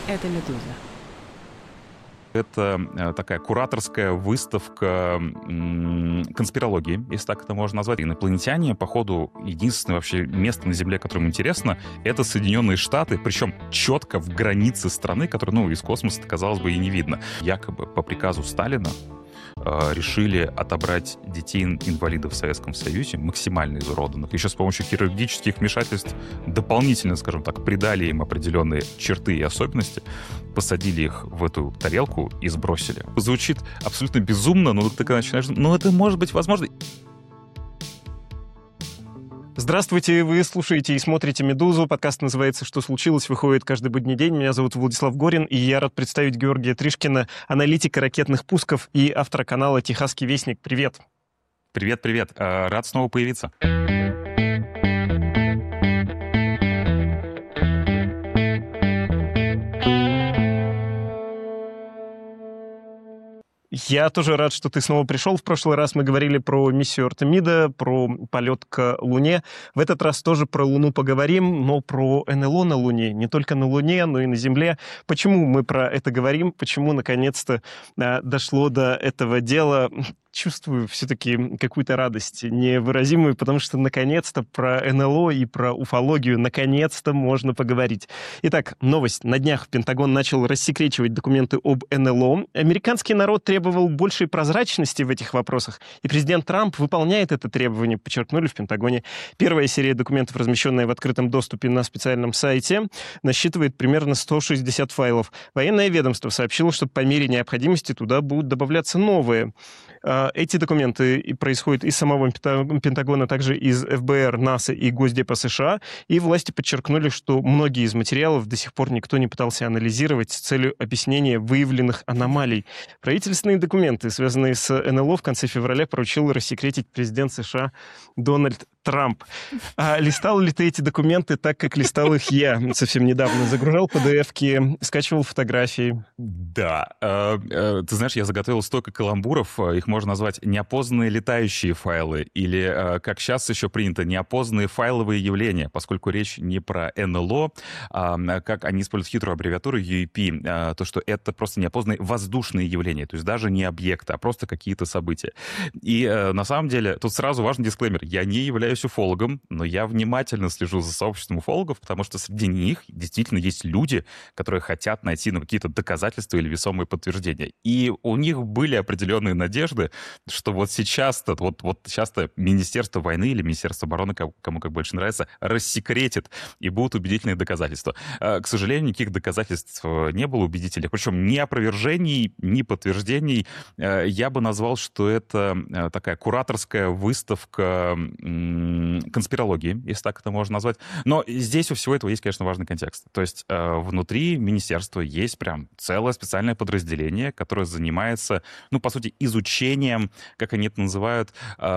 Это «Медуза». Это такая кураторская выставка конспирологии, если так это можно назвать. Инопланетяне, походу, единственное вообще место на Земле, которое им интересно, это Соединенные Штаты, причем четко в границе страны, которую, из космоса, казалось бы, и не видно. Якобы по приказу Сталина решили отобрать детей-инвалидов в Советском Союзе, максимально изуродованных, еще с помощью хирургических вмешательств дополнительно, скажем так, придали им определенные черты и особенности, посадили их в эту тарелку и сбросили. Звучит абсолютно безумно, но ты когда начинаешь... это может быть возможно. Здравствуйте, вы слушаете и смотрите «Медузу». Подкаст называется «Что случилось?», выходит каждый будний день. Меня зовут Владислав Горин, и я рад представить Георгия Тришкина, аналитика ракетных пусков и автора канала «Техасский вестник». Привет. Привет. Рад снова появиться. Я тоже рад, что ты снова пришел. В прошлый раз мы говорили про миссию Артемида, про полет к Луне. В этот раз тоже про Луну поговорим, но про НЛО на Луне. Не только на Луне, но и на Земле. Почему мы про это говорим? Почему, наконец-то, дошло до этого дела? Чувствую все-таки какую-то радость невыразимую, потому что, наконец-то, про НЛО и про уфологию, наконец-то, можно поговорить. Итак, новость. На днях Пентагон начал рассекречивать документы об НЛО. Американский народ требовал большей прозрачности в этих вопросах, и президент Трамп выполняет это требование, подчеркнули в Пентагоне. Первая серия документов, размещенная в открытом доступе на специальном сайте, насчитывает примерно 160 файлов. Военное ведомство сообщило, что по мере необходимости туда будут добавляться новые. Эти документы происходят из самого Пентагона, также из ФБР, НАСА и Госдепа США. И власти подчеркнули, что многие из материалов до сих пор никто не пытался анализировать с целью объяснения выявленных аномалий. Правительственные документы, связанные с НЛО, в конце февраля поручил рассекретить президент США Дональд Трамп. А листал ли ты эти документы так, как листал их я совсем недавно? Загружал PDF-ки, скачивал фотографии? Да. Ты знаешь, я заготовил столько каламбуров. Их можно назвать неопознанные летающие файлы или, как сейчас еще принято, неопознанные файловые явления, поскольку речь не про НЛО, как они используют хитрую аббревиатуру UAP, то, что это просто неопознанные воздушные явления, то есть даже не объекты, а просто какие-то события. И на самом деле, тут сразу важный дисклеймер. Я не являюсь уфологом, но я внимательно слежу за сообществом уфологов, потому что среди них действительно есть люди, которые хотят найти какие-то доказательства или весомые подтверждения. И у них были определенные надежды, что вот сейчас-то Министерство войны или Министерство обороны, кому как больше нравится, рассекретит, и будут убедительные доказательства. К сожалению, никаких доказательств не было убедительных, причем ни опровержений, ни подтверждений. Я бы назвал, что это такая кураторская выставка конспирологии, если так это можно назвать. Но здесь у всего этого есть, конечно, важный контекст. То есть внутри министерства есть прям целое специальное подразделение, которое занимается, по сути, изучением, как они это называют,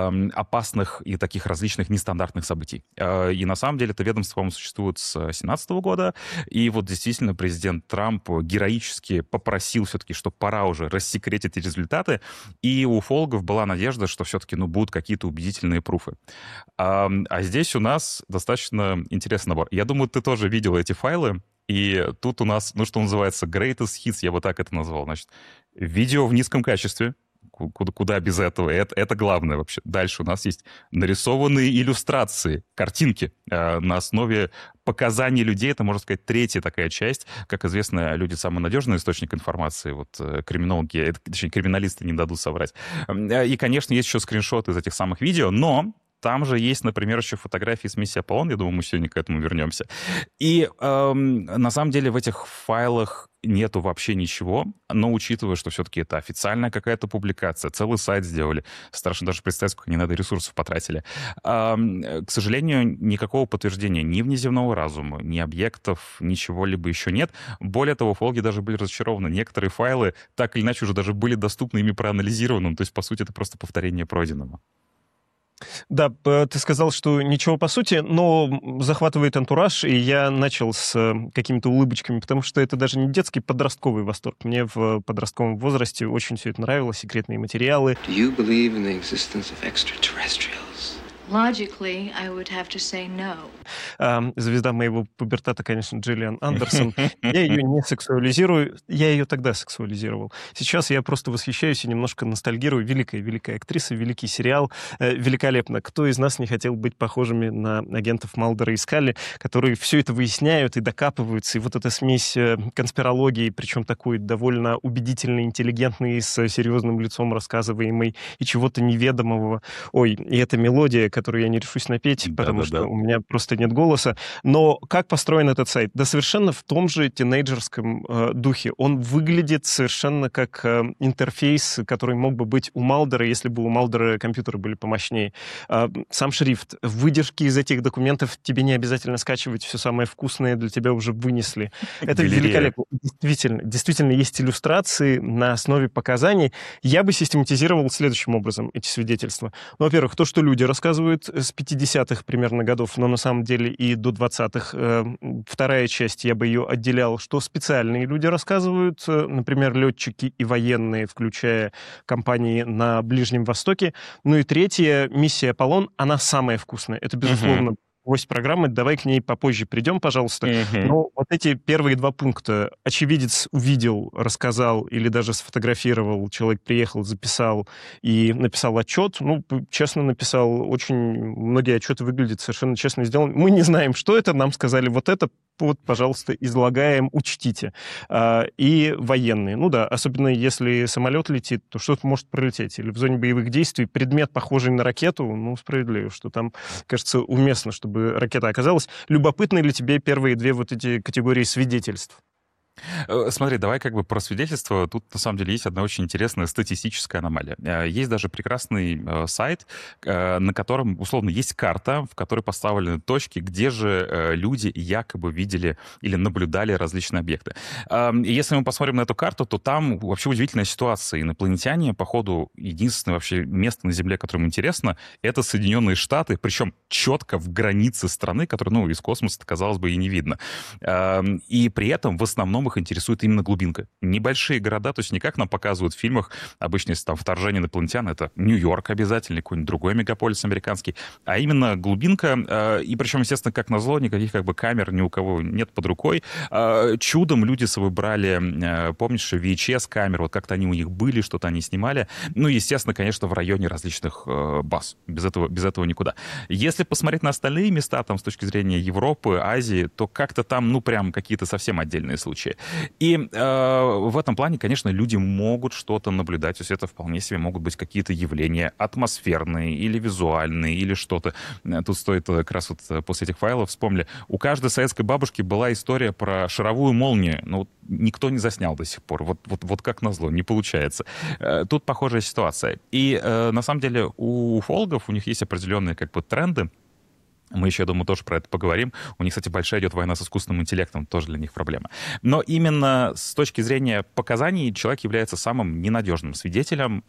опасных и таких различных нестандартных событий. И на самом деле это ведомство, по-моему, существует с 2017 года. И вот действительно президент Трамп героически попросил все-таки, что пора уже рассекретить эти результаты. И у уфологов была надежда, что все-таки будут какие-то убедительные пруфы. А здесь у нас достаточно интересный набор. Я думаю, ты тоже видел эти файлы. И тут у нас, что называется, greatest hits, я бы так это назвал. Значит, видео в низком качестве. Куда без этого? Это главное вообще. Дальше у нас есть нарисованные иллюстрации, картинки на основе показаний людей. Это, можно сказать, третья такая часть. Как известно, люди — самый надежный источник информации. Криминологи, точнее, криминалисты не дадут соврать. И, конечно, есть еще скриншоты из этих самых видео, но там же есть, например, еще фотографии с миссии Аполлон. Я думаю, мы сегодня к этому вернемся. И на самом деле в этих файлах нету вообще ничего, но учитывая, что все-таки это официальная какая-то публикация, целый сайт сделали, страшно даже представить, сколько не надо ресурсов потратили. К сожалению, никакого подтверждения ни внеземного разума, ни объектов, ничего-либо еще нет. Более того, уфологи даже были разочарованы. Некоторые файлы так или иначе уже даже были доступны, ими проанализированы. То есть, по сути, это просто повторение пройденного. Да, ты сказал, что ничего по сути, но захватывает антураж, и я начал с какими-то улыбочками, потому что это даже не детский, подростковый восторг. Мне в подростковом возрасте очень все это нравилось, секретные материалы. Do you believe in the existence of extraterrestrials? Logically, I would have to say no. Звезда моего пубертата, конечно, Джиллиан Андерсон. Я ее не сексуализирую, я ее тогда сексуализировал. Сейчас я просто восхищаюсь и немножко ностальгирую. Великая актриса, великий сериал, великолепно. Кто из нас не хотел быть похожими на агентов Малдера и Скалли, которые все это выясняют и докапываются, и вот эта смесь конспирологии, причем такой довольно убедительный, интеллигентный, с серьезным лицом рассказываемый, и чего-то неведомого. Ой, и эта мелодия, которую я не решусь напеть, потому что у меня просто нет голоса. Но как построен этот сайт? Да совершенно в том же тинейджерском духе. Он выглядит совершенно как интерфейс, который мог бы быть у Малдера, если бы у Малдера компьютеры были помощнее. Сам шрифт, выдержки из этих документов тебе не обязательно скачивать, все самое вкусное для тебя уже вынесли. Это великолепно. Действительно, есть иллюстрации на основе показаний. Я бы систематизировал следующим образом эти свидетельства. Ну, во-первых, то, что люди рассказывают с 50-х примерно годов, но на самом деле и до 20-х. Вторая часть, я бы ее отделял, что специальные люди рассказывают, например, летчики и военные, включая компании на Ближнем Востоке. Ну и третья, миссия «Аполлон», она самая вкусная. Это, безусловно, гость программы, давай к ней попозже придем, пожалуйста. Но вот эти первые два пункта. Очевидец увидел, рассказал или даже сфотографировал, человек приехал, записал и написал отчет. Ну, честно написал, очень многие отчеты выглядят совершенно честно сделаны. Мы не знаем, что это, нам сказали вот это, вот, пожалуйста, излагаем, учтите. И военные. Ну да, особенно если самолет летит, то что-то может пролететь. Или в зоне боевых действий предмет, похожий на ракету, ну, справедливо, что там, кажется, уместно, чтобы ракета оказалась. Любопытны ли тебе первые две вот эти категории свидетельств? Смотри, давай как бы про свидетельство. Тут, на самом деле, есть одна очень интересная статистическая аномалия. Есть даже прекрасный сайт, на котором, условно, есть карта, в которой поставлены точки, где же люди якобы видели или наблюдали различные объекты. И если мы посмотрим на эту карту, то там вообще удивительная ситуация. Инопланетяне, походу, единственное вообще место на Земле, которым интересно, это Соединенные Штаты, причем четко в границе страны, которую, ну, из космоса, казалось бы, и не видно. И при этом в основном их интересует именно глубинка. Небольшие города, то есть не как нам показывают в фильмах, обычно, если там вторжение инопланетян, это Нью-Йорк обязательно, какой-нибудь другой мегаполис американский, а именно глубинка, и причем, естественно, как назло, никаких как бы камер ни у кого нет под рукой. Чудом люди с собой брали, помнишь, VHS-камеры, вот как-то они у них были, что-то они снимали. Ну, естественно, конечно, в районе различных баз. Без этого никуда. Если посмотреть на остальные места, там, с точки зрения Европы, Азии, то как-то там, ну, прям какие-то совсем отдельные случаи. И в этом плане, конечно, люди могут что-то наблюдать. То есть это вполне себе могут быть какие-то явления атмосферные или визуальные, или что-то. Тут стоит как раз вот после этих файлов вспомнили. У каждой советской бабушки была история про шаровую молнию. Но вот никто не заснял до сих пор. Вот как назло, не получается. Тут похожая ситуация. И на самом деле у уфологов, у них есть определенные как бы тренды. Мы еще, я думаю, тоже про это поговорим. У них, кстати, большая идет война с искусственным интеллектом, тоже для них проблема. Но именно с точки зрения показаний человек является самым ненадежным свидетелем.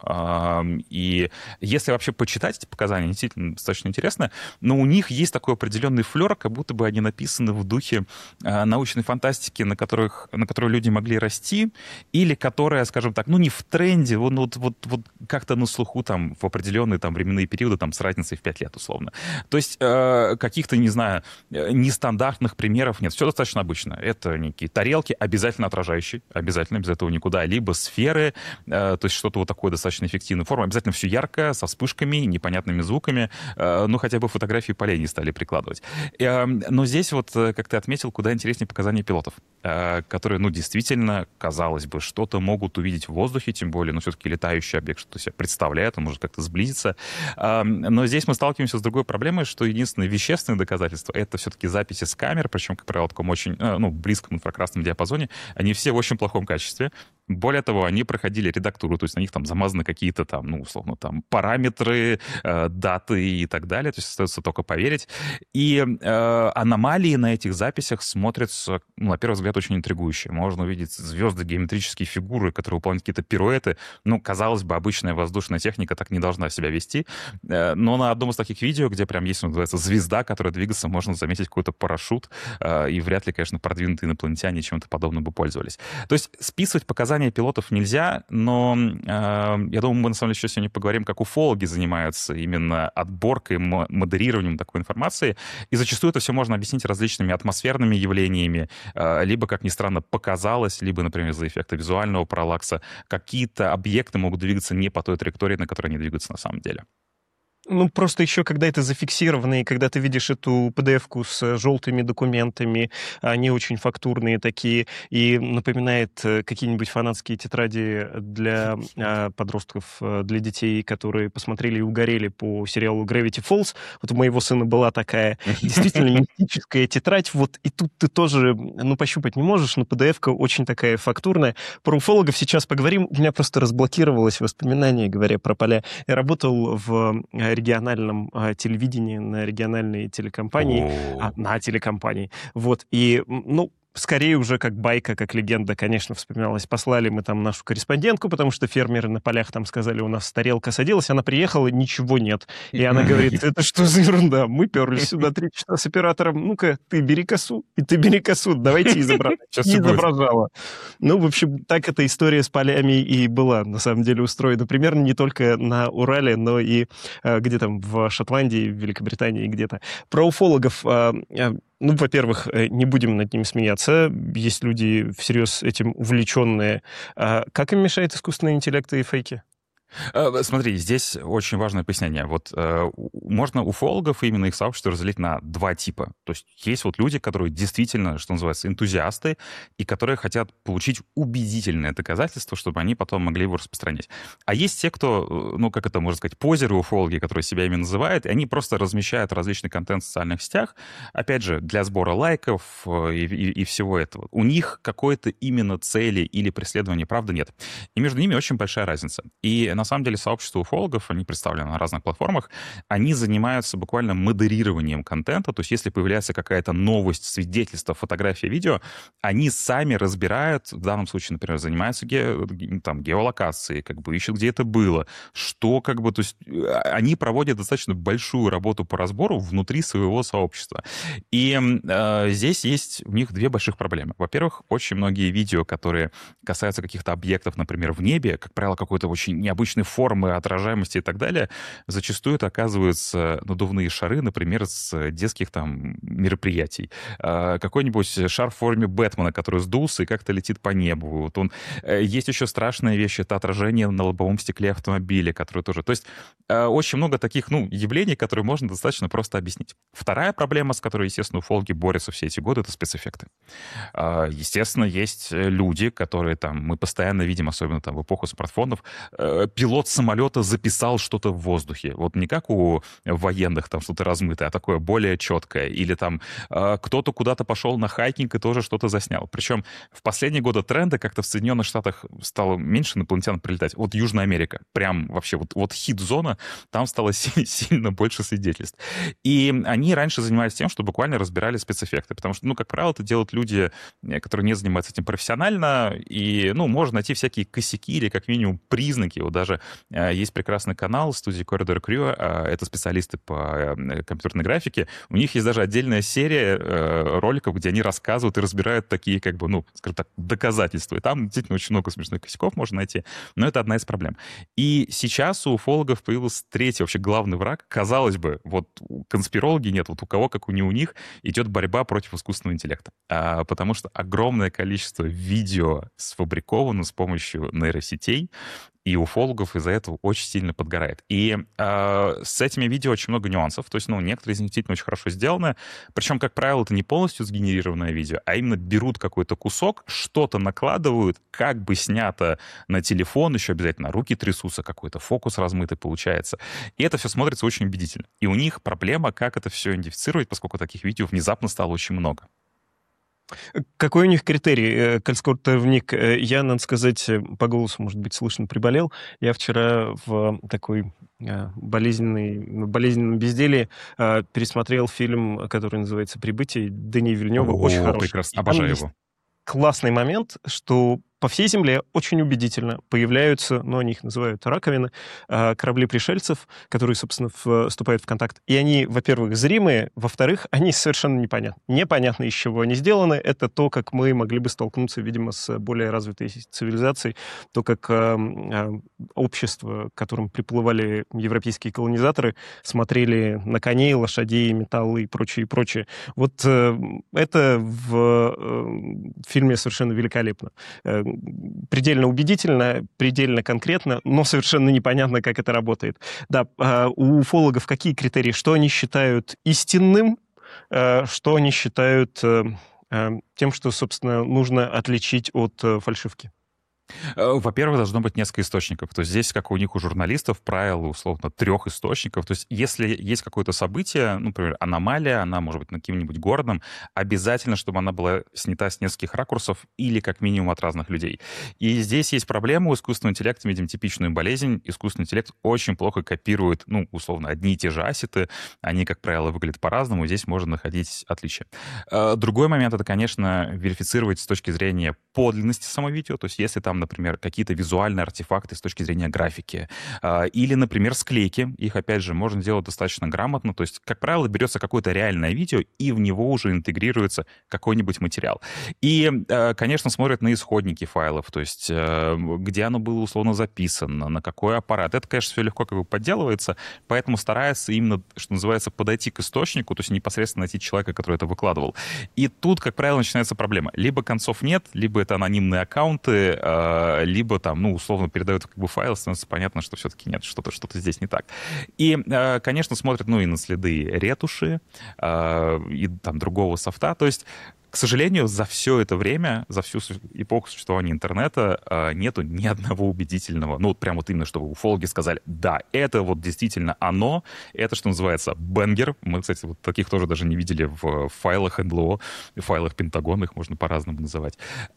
И если вообще почитать эти показания, они действительно достаточно интересны, но у них есть такой определенный флер, как будто бы они написаны в духе научной фантастики, на которой люди могли расти, или которая, скажем так, ну не в тренде, вот как-то на слуху там в определенные там временные периоды там с разницей в 5 лет условно. То есть каких-то, не знаю, нестандартных примеров нет. Все достаточно обычно. Это некие тарелки, обязательно отражающие, обязательно, без этого никуда. Либо сферы, то есть что-то вот такое достаточно эффективной формы. Обязательно все ярко, со вспышками, непонятными звуками. Ну, хотя бы фотографии полей не стали прикладывать. Но здесь вот, как ты отметил, куда интереснее показания пилотов, которые, ну, действительно, казалось бы, что-то могут увидеть в воздухе, тем более, ну, все-таки летающий объект что-то себе представляет, он может как-то сблизиться. Но здесь мы сталкиваемся с другой проблемой, что единственное вещественные доказательства — это все-таки записи с камер, причем, как правило, в таком очень, ну, близком инфракрасном диапазоне. Они все в очень плохом качестве. Более того, они проходили редактуру, то есть на них там замазаны какие-то там, ну, условно, там параметры, даты и так далее, то есть остается только поверить. И аномалии на этих записях смотрятся, ну, на первый взгляд, очень интригующе. Можно увидеть звезды, геометрические фигуры, которые выполняют какие-то пируэты. Ну, казалось бы, обычная воздушная техника так не должна себя вести. Но на одном из таких видео, где прям есть, называется, звезда, которая двигается, можно заметить какой-то парашют, и вряд ли, конечно, продвинутые инопланетяне чем-то подобным бы пользовались. То есть списывать показания название пилотов нельзя, но я думаю, мы на самом деле еще сегодня поговорим, как уфологи занимаются именно отборкой, модерированием такой информации. И зачастую это все можно объяснить различными атмосферными явлениями, либо, как ни странно, показалось, либо, например, из-за эффекта визуального параллакса, какие-то объекты могут двигаться не по той траектории, на которой они двигаются на самом деле. Ну, просто еще, когда это зафиксировано, и когда ты видишь эту PDF-ку с желтыми документами, они очень фактурные такие, и напоминает какие-нибудь фанатские тетради для подростков, для детей, которые посмотрели и угорели по сериалу Gravity Falls. Вот у моего сына была такая действительно мистическая тетрадь, вот, и тут ты тоже, ну, пощупать не можешь, но PDF-ка очень такая фактурная. Про уфологов сейчас поговорим. У меня просто разблокировалось воспоминание, говоря про поля. Я работал в региональном телевидении, на региональной телекомпании, на телекомпании. Вот, и, ну, скорее уже как байка, как легенда, конечно, вспоминалась. Послали мы там нашу корреспондентку, потому что фермеры на полях там сказали, у нас тарелка садилась, она приехала, ничего нет. И она говорит, это что за ерунда? Мы перли сюда 3 часа с оператором, ну-ка, ты бери косу, и ты бери косу, давайте изображать. И изображала. Ну, в общем, так эта история с полями и была, на самом деле, устроена примерно не только на Урале, но и где там в Шотландии, в Великобритании где-то. Про уфологов... Ну, во-первых, не будем над ними смеяться. Есть люди всерьез этим увлеченные. Как им мешает искусственный интеллект и фейки? Смотри, здесь очень важное пояснение. Вот можно уфологов и именно их сообщество разделить на 2 типа. То есть есть вот люди, которые действительно, что называется, энтузиасты, и которые хотят получить убедительное доказательство, чтобы они потом могли его распространять. А есть те, кто, ну, как это можно сказать, позеры уфологи, которые себя ими называют, и они просто размещают различный контент в социальных сетях, опять же, для сбора лайков и всего этого. У них какой-то именно цели или преследования, правда, нет. И между ними очень большая разница. И на самом деле сообщество уфологов, они представлены на разных платформах, они занимаются буквально модерированием контента, то есть если появляется какая-то новость, свидетельство, фотография, видео, они сами разбирают, в данном случае, например, занимаются геолокацией, как бы ищут, где это было, что как бы, то есть они проводят достаточно большую работу по разбору внутри своего сообщества. И здесь есть у них 2 больших проблемы. Во-первых, очень многие видео, которые касаются каких-то объектов, например, в небе, как правило, какой-то очень необычной формы, отражаемости и так далее, зачастую это оказываются надувные шары, например, с детских там мероприятий. Какой-нибудь шар в форме Бэтмена, который сдулся и как-то летит по небу. Вот он... Есть еще страшная вещь, это отражение на лобовом стекле автомобиля, которое тоже... То есть очень много таких, ну, явлений, которые можно достаточно просто объяснить. Вторая проблема, с которой, естественно, уфологи борются все эти годы, это спецэффекты. Естественно, есть люди, которые там, мы постоянно видим, особенно там в эпоху смартфонов, пилот самолета записал что-то в воздухе. Вот не как у военных там что-то размытое, а такое более четкое. Или там кто-то куда-то пошел на хайкинг и тоже что-то заснял. Причем в последние годы тренда как-то в Соединенных Штатах стало меньше инопланетян прилетать. Вот Южная Америка. Прям вообще вот хит-зона, там стало сильно больше свидетельств. И они раньше занимались тем, что буквально разбирали спецэффекты. Потому что, ну, как правило, это делают люди, которые не занимаются этим профессионально. И, ну, можно найти всякие косяки или как минимум признаки. Вот даже есть прекрасный канал студии Corridor Crew, это специалисты по компьютерной графике. У них есть даже отдельная серия роликов, где они рассказывают и разбирают такие, как бы, ну, скажем так, доказательства. И там действительно очень много смешных косяков можно найти, но это одна из проблем. И сейчас у уфологов появился 3-й вообще главный враг. Казалось бы, вот конспирологи нет, вот у кого, как и не у них, идет борьба против искусственного интеллекта. Потому что огромное количество видео сфабриковано с помощью нейросетей, и уфологов из-за этого очень сильно подгорает. И с этими видео очень много нюансов. То есть, ну, некоторые из них действительно очень хорошо сделаны. Причем, как правило, это не полностью сгенерированное видео, а именно берут какой-то кусок, что-то накладывают, как бы снято на телефон, еще обязательно руки трясутся, какой-то фокус размытый получается. И это все смотрится очень убедительно. И у них проблема, как это все идентифицировать, поскольку таких видео внезапно стало очень много. Какой у них критерий? Коль скоро ты вник, я, надо сказать, по голосу, может быть, слышно, приболел. Я вчера в такой болезненном безделии пересмотрел фильм, который называется «Прибытие» Дени Вильнёва. Очень хороший. Прекрасно, обожаю его. Классный момент, что по всей Земле очень убедительно появляются, ну, они их называют раковины, корабли пришельцев, которые, собственно, вступают в контакт. И они, во-первых, зримые, во-вторых, они совершенно непонятны. Непонятно, из чего они сделаны. Это то, как мы могли бы столкнуться, видимо, с более развитой цивилизацией, то, как общество, к которым приплывали европейские колонизаторы, смотрели на коней, лошадей, металлы и прочее, и прочее. Вот это в фильме совершенно великолепно. Предельно убедительно, предельно конкретно, но совершенно непонятно, как это работает. Да, у уфологов какие критерии? Что они считают истинным, что они считают тем, что, собственно, нужно отличить от фальшивки? Во-первых, должно быть несколько источников. То есть здесь, как у них, у журналистов, правило, условно, 3 источников. То есть если есть какое-то событие, ну, например, аномалия, она может быть над каким-нибудь городом, обязательно, чтобы она была снята с нескольких ракурсов или как минимум от разных людей. И здесь есть проблема у искусственного интеллекта, видим типичную болезнь. Искусственный интеллект очень плохо копирует, ну, условно, одни и те же ассеты. Они, как правило, выглядят по-разному. Здесь можно находить отличия. Другой момент — это, конечно, верифицировать с точки зрения подлинности самого видео. То есть если там, например, какие-то визуальные артефакты с точки зрения графики, или, например, склейки. Их, опять же, можно делать достаточно грамотно. То есть, как правило, берется какое-то реальное видео, и в него уже интегрируется какой-нибудь материал. И, конечно, смотрят на исходники файлов, то есть где оно было условно записано, на какой аппарат. Это, конечно, все легко как бы подделывается, поэтому стараются именно, что называется, подойти к источнику, то есть непосредственно найти человека, который это выкладывал. И тут, как правило, начинается проблема. Либо концов нет, либо это анонимные аккаунты, либо там, ну, условно передают как бы файл, становится понятно, что все-таки нет, что-то здесь не так. И, конечно, смотрят, ну, и на следы ретуши, и там другого софта. То есть, к сожалению, за все это время, за всю эпоху существования интернета нету ни одного убедительного, ну, вот прям вот именно, чтобы уфологи сказали, да, это вот действительно оно, это, что называется, бенгер. Мы, кстати, вот таких тоже даже не видели в файлах НЛО, в файлах Пентагона, их можно по-разному называть.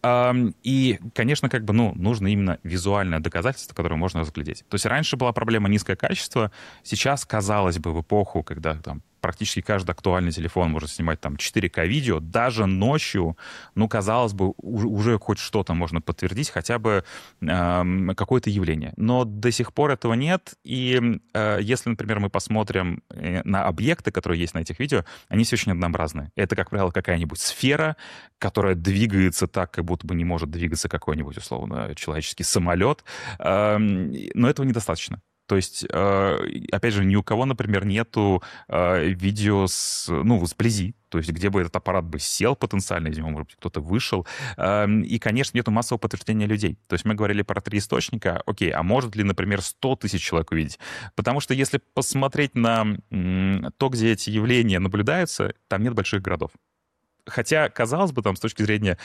И, конечно, как бы, ну, нужно именно визуальное доказательство, которое можно разглядеть. То есть раньше была проблема низкое качество, сейчас, казалось бы, в эпоху, когда там практически каждый актуальный телефон может снимать там 4К видео, даже ночью, ну, казалось бы, уже хоть что-то можно подтвердить, хотя бы какое-то явление. Но до сих пор этого нет, и если, например, мы посмотрим на объекты, которые есть на этих видео, они все очень однообразные. Это, как правило, какая-нибудь сфера, которая двигается так, как будто бы не может двигаться какой-нибудь, условно, человеческий самолет, но этого недостаточно. То есть, опять же, ни у кого, например, нету видео вблизи, то есть где бы этот аппарат бы сел потенциально, из него, может быть, кто-то вышел. И, конечно, нету массового подтверждения людей. То есть мы говорили про 3 источника. Окей, а может ли, например, 100 тысяч человек увидеть? Потому что если посмотреть на то, где эти явления наблюдаются, там нет больших городов. Хотя, казалось бы, там, с точки зрения,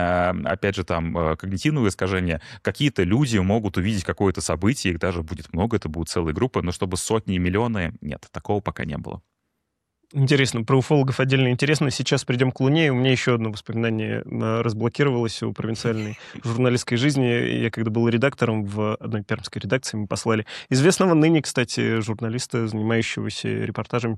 опять же, там, когнитивного искажения, какие-то люди могут увидеть какое-то событие, их даже будет много, это будут целые группы, но чтобы сотни и миллионы, нет, такого пока не было. Интересно, про уфологов отдельно интересно. Сейчас придем к Луне. У меня еще одно воспоминание разблокировалось о провинциальной журналистской жизни. Я когда был редактором в одной пермской редакции, мы послали известного ныне, кстати, журналиста, занимающегося репортажами,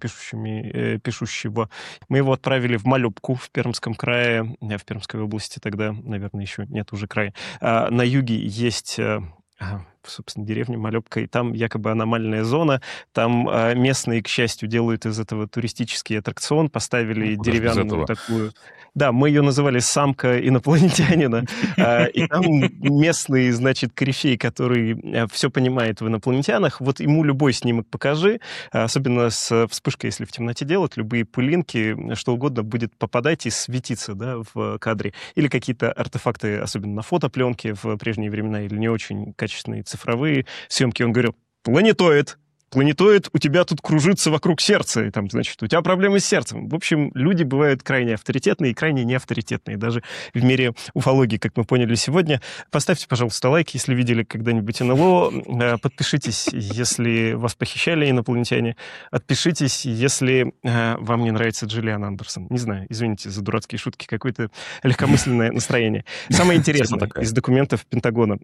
пишущего. Мы его отправили в Малюбку в Пермском крае, в Пермской области тогда, наверное, еще нет уже края. На юге есть... собственно, деревня Малёбка, и там якобы аномальная зона. Там местные, к счастью, делают из этого туристический аттракцион, поставили деревянную такую... Да, мы ее называли «самка инопланетянина». И там местный, значит, корифей, который все понимает в инопланетянах, вот ему любой снимок покажи, особенно с вспышкой, если в темноте делать, любые пылинки, что угодно будет попадать и светиться, да, в кадре. Или какие-то артефакты, особенно на фотопленке в прежние времена, или не очень качественные цифровые съемки. Он говорил: «Планетоид! Планетоид у тебя тут кружится вокруг сердца, и там, значит, у тебя проблемы с сердцем». В общем, люди бывают крайне авторитетные и крайне неавторитетные, даже в мире уфологии, как мы поняли сегодня. Поставьте, пожалуйста, лайк, если видели когда-нибудь НЛО. Подпишитесь, если вас похищали инопланетяне. Отпишитесь, если вам не нравится Джиллиан Андерсон. Не знаю, извините за дурацкие шутки, какое-то легкомысленное настроение. Самое интересное из документов Пентагона.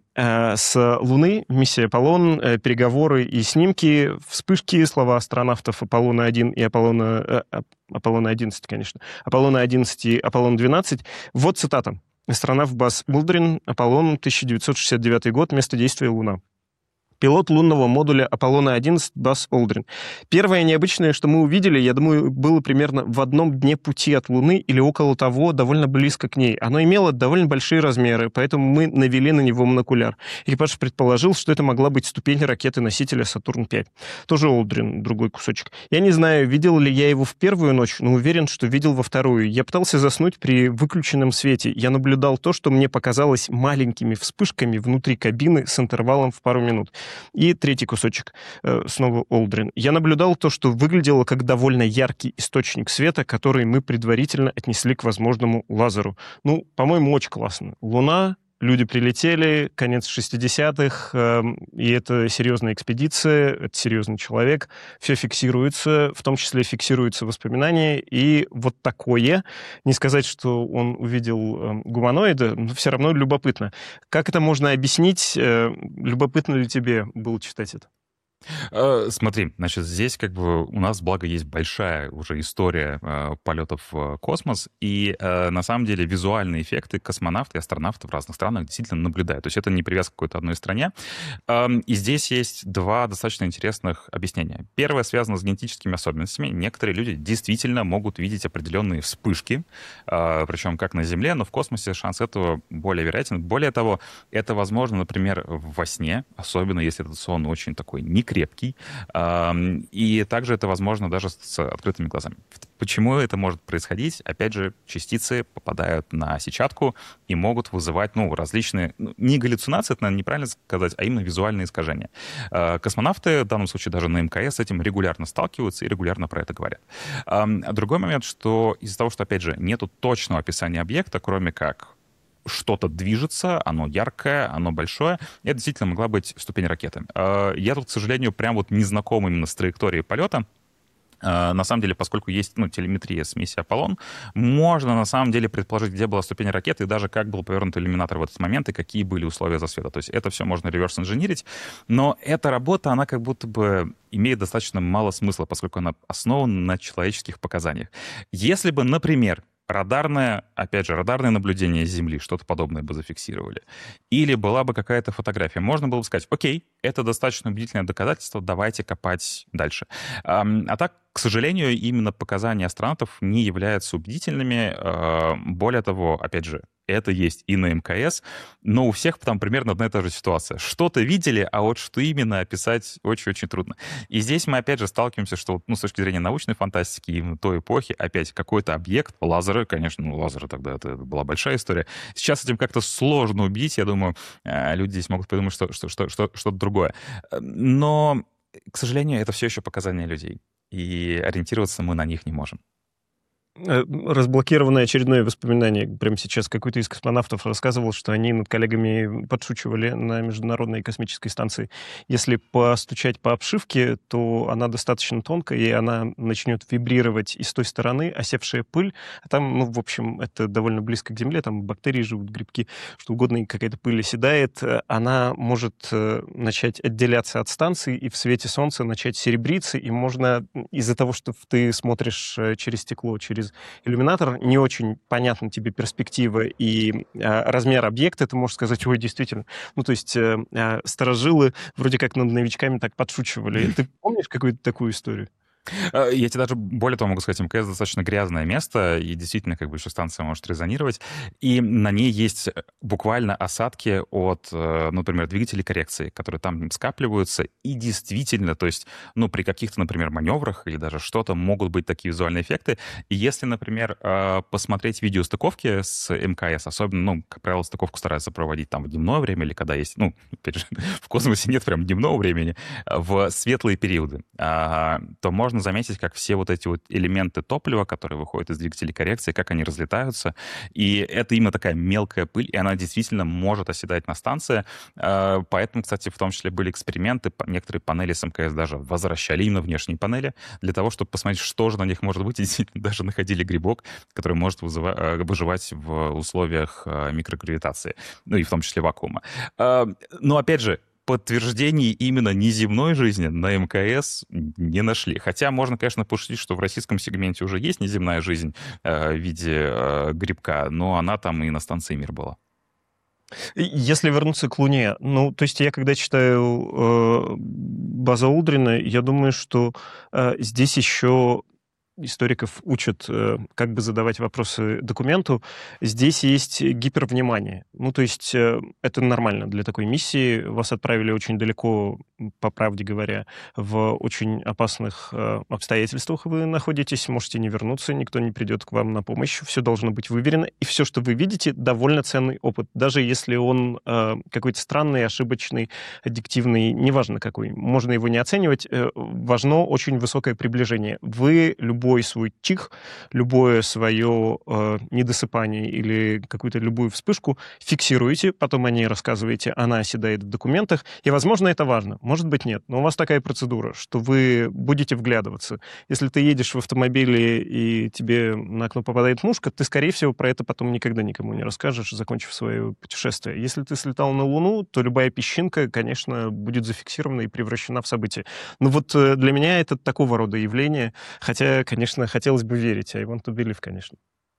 С Луны миссия Аполлон, переговоры и снимки, вспышки, слова астронавтов Аполлона-1 и Аполлона-11, конечно, Аполлона-11 и Аполлон-12. Вот цитата. Астронавт Базз Олдрин, Аполлон, 1969 год, место действия Луна. Пилот лунного модуля Аполлона-11 Базз Олдрин. Первое необычное, что мы увидели, я думаю, было примерно в одном дне пути от Луны или около того, довольно близко к ней. Оно имело довольно большие размеры, поэтому мы навели на него монокуляр. Экипаж предположил, что это могла быть ступень ракеты-носителя «Сатурн-5». Тоже Олдрин, другой кусочек. Я не знаю, видел ли я его в первую ночь, но уверен, что видел во вторую. Я пытался заснуть при выключенном свете. Я наблюдал то, что мне показалось маленькими вспышками внутри кабины с интервалом в пару минут. И третий кусочек, снова Олдрин. Я наблюдал то, что выглядело как довольно яркий источник света, который мы предварительно отнесли к возможному лазеру. Ну, по-моему, очень классно. Луна, люди прилетели, конец 60-х, и это серьезная экспедиция, это серьезный человек, все фиксируется, в том числе фиксируются воспоминания, и вот такое, не сказать, что он увидел гуманоида, но все равно любопытно. Как это можно объяснить? Любопытно ли тебе было читать это? Смотри, значит, здесь как бы у нас, благо, есть большая уже история полетов в космос, и на самом деле визуальные эффекты космонавты и астронавты в разных странах действительно наблюдают. То есть это не привязка к какой-то одной стране. И здесь есть два достаточно интересных объяснения. Первое связано с генетическими особенностями. Некоторые люди действительно могут видеть определенные вспышки, причем как на Земле, но в космосе шанс этого более вероятен. Более того, это возможно, например, во сне, особенно если этот сон очень такой крепкий, и также это возможно даже с открытыми глазами. Почему это может происходить? Опять же, частицы попадают на сетчатку и могут вызывать различные, не галлюцинации, это, наверное, неправильно сказать, а именно визуальные искажения. Космонавты, в данном случае даже на МКС, с этим регулярно сталкиваются и регулярно про это говорят. Другой момент, что из-за того, что, опять же, нету точного описания объекта, кроме как что-то движется, оно яркое, оно большое. Это действительно могла быть ступень ракеты. Я тут, к сожалению, прям вот не знаком именно с траекторией полета. На самом деле, поскольку есть телеметрия с миссии «Аполлон», можно на самом деле предположить, где была ступень ракеты, и даже как был повернут иллюминатор в этот момент, и какие были условия засвета. То есть это все можно реверс-инженерить, но эта работа, она как будто бы имеет достаточно мало смысла, поскольку она основана на человеческих показаниях. Если бы, например, радарное наблюдение Земли, что-то подобное бы зафиксировали. Или была бы какая-то фотография. Можно было бы сказать, окей, это достаточно убедительное доказательство, давайте копать дальше. А так, к сожалению, именно показания астронавтов не являются убедительными. Более того, опять же, это есть и на МКС, но у всех там примерно одна и та же ситуация. Что-то видели, а вот что именно описать очень-очень трудно. И здесь мы опять же сталкиваемся, что с точки зрения научной фантастики именно той эпохи, опять какой-то объект, лазеры, конечно, лазеры тогда это была большая история. Сейчас этим как-то сложно убедить, я думаю, люди здесь могут подумать, что что-то другое. Но, к сожалению, это все еще показания людей, и ориентироваться мы на них не можем. Разблокированное очередное воспоминание. Прямо сейчас какой-то из космонавтов рассказывал, что они над коллегами подшучивали на Международной космической станции. Если постучать по обшивке, то она достаточно тонкая, и она начнет вибрировать и с той стороны осевшая пыль. А там, в общем, это довольно близко к Земле, там бактерии живут, грибки, что угодно, и какая-то пыль оседает. Она может начать отделяться от станции и в свете солнца начать серебриться, и можно из-за того, что ты смотришь через стекло, через иллюминатор, не очень понятна тебе перспектива и размер объекта, ты можешь сказать, ой, действительно. То есть старожилы вроде как над новичками так подшучивали. Ты помнишь какую-то такую историю? Я тебе даже более того могу сказать, МКС достаточно грязное место, и действительно, как бы еще станция может резонировать, и на ней есть буквально осадки от, например, двигателей коррекции, которые там скапливаются, и действительно, то есть, при каких-то, например, маневрах или даже что-то могут быть такие визуальные эффекты, и если, например, посмотреть видеостыковки с мкс, особенно, как правило, стыковку стараются проводить там в дневное время, или когда есть, опять же, в космосе нет прям дневного времени, в светлые периоды, то можно заметить, как все вот эти вот элементы топлива, которые выходят из двигателей коррекции, как они разлетаются. И это именно такая мелкая пыль, и она действительно может оседать на станции. Поэтому, кстати, в том числе были эксперименты. Некоторые панели с МКС даже возвращали именно внешние панели для того, чтобы посмотреть, что же на них может быть. И действительно даже находили грибок, который может выживать в условиях микрогравитации, и в том числе вакуума. Но, опять же, подтверждений именно неземной жизни на МКС не нашли. Хотя можно, конечно, пошутить, что в российском сегменте уже есть неземная жизнь в виде грибка, но она там и на станции «Мир» была. Если вернуться к Луне, ну, то есть я когда читаю База Олдрина, я думаю, что здесь еще историков учат, как бы задавать вопросы документу. Здесь есть гипервнимание. Ну, то есть это нормально для такой миссии. Вас отправили очень далеко, по правде говоря, в очень опасных обстоятельствах вы находитесь, можете не вернуться, никто не придет к вам на помощь, все должно быть выверено, и все, что вы видите, довольно ценный опыт, даже если он какой-то странный, ошибочный, аддиктивный, неважно какой, можно его не оценивать, важно очень высокое приближение. Вы любой свой чих, любое свое недосыпание или какую-то любую вспышку фиксируете, потом о ней рассказываете, она оседает в документах, и, возможно, это важно, может быть, нет, но у вас такая процедура, что вы будете вглядываться. Если ты едешь в автомобиле и тебе на окно попадает мушка, ты, скорее всего, про это потом никогда никому не расскажешь, закончив свое путешествие. Если ты слетал на Луну, то любая песчинка, конечно, будет зафиксирована и превращена в событие. Но вот для меня это такого рода явление, хотя, конечно, хотелось бы верить, I want to believe, конечно.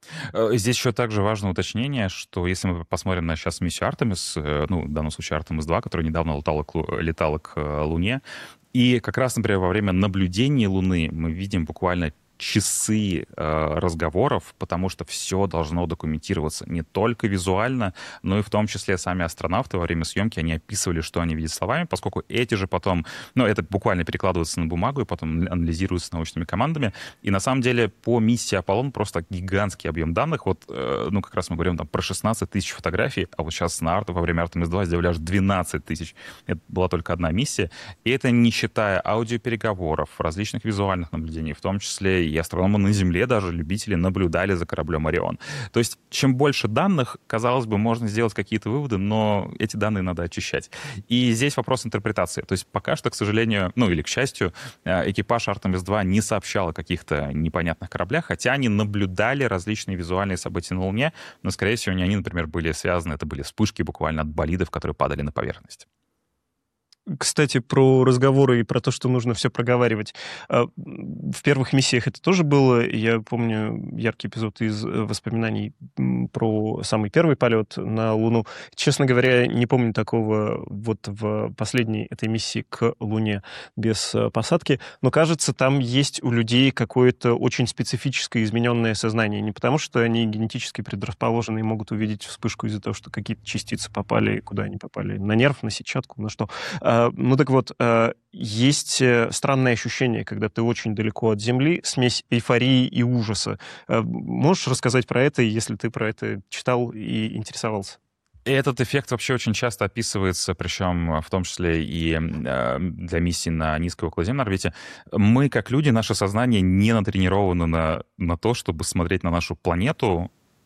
Здесь еще также важное уточнение, что если мы посмотрим на сейчас миссию Артемис, ну, в данном случае Артемис-2, которая недавно летала к Луне, и как раз, например, во время наблюдения Луны мы видим буквально часы разговоров, потому что все должно документироваться не только визуально, но и в том числе сами астронавты во время съемки, они описывали, что они видят словами, поскольку эти же потом, ну, это буквально перекладывается на бумагу и потом анализируется научными командами. И на самом деле по миссии Аполлон просто гигантский объем данных. Вот, ну, как раз мы говорим там про 16 тысяч фотографий, а вот сейчас во время Артемис-2 сделали аж 12 тысяч. Это была только одна миссия. И это не считая аудиопереговоров, различных визуальных наблюдений, в том числе и астрономы на Земле, даже любители, наблюдали за кораблем «Орион». То есть, чем больше данных, казалось бы, можно сделать какие-то выводы, но эти данные надо очищать. И здесь вопрос интерпретации. То есть, пока что, к сожалению, ну или к счастью, экипаж Артемис-2 не сообщал о каких-то непонятных кораблях, хотя они наблюдали различные визуальные события на Луне, но, скорее всего, не они, например, были связаны, это были вспышки буквально от болидов, которые падали на поверхность. Кстати, про разговоры и про то, что нужно все проговаривать. В первых миссиях это тоже было. Я помню яркий эпизод из воспоминаний про самый первый полет на Луну. Честно говоря, не помню такого вот в последней этой миссии к Луне без посадки. Но, кажется, там есть у людей какое-то очень специфическое измененное сознание. Не потому, что они генетически предрасположены и могут увидеть вспышку из-за того, что какие-то частицы попали, куда они попали, на нерв, на сетчатку, на что. Ну так вот, есть странное ощущение, когда ты очень далеко от Земли, смесь эйфории и ужаса. Можешь рассказать про это, если ты про это читал и интересовался? Этот эффект вообще очень часто описывается, причем в том числе и для миссий на низкой околоземной орбите. Мы, как люди, наше сознание не натренировано на то, чтобы смотреть на нашу планету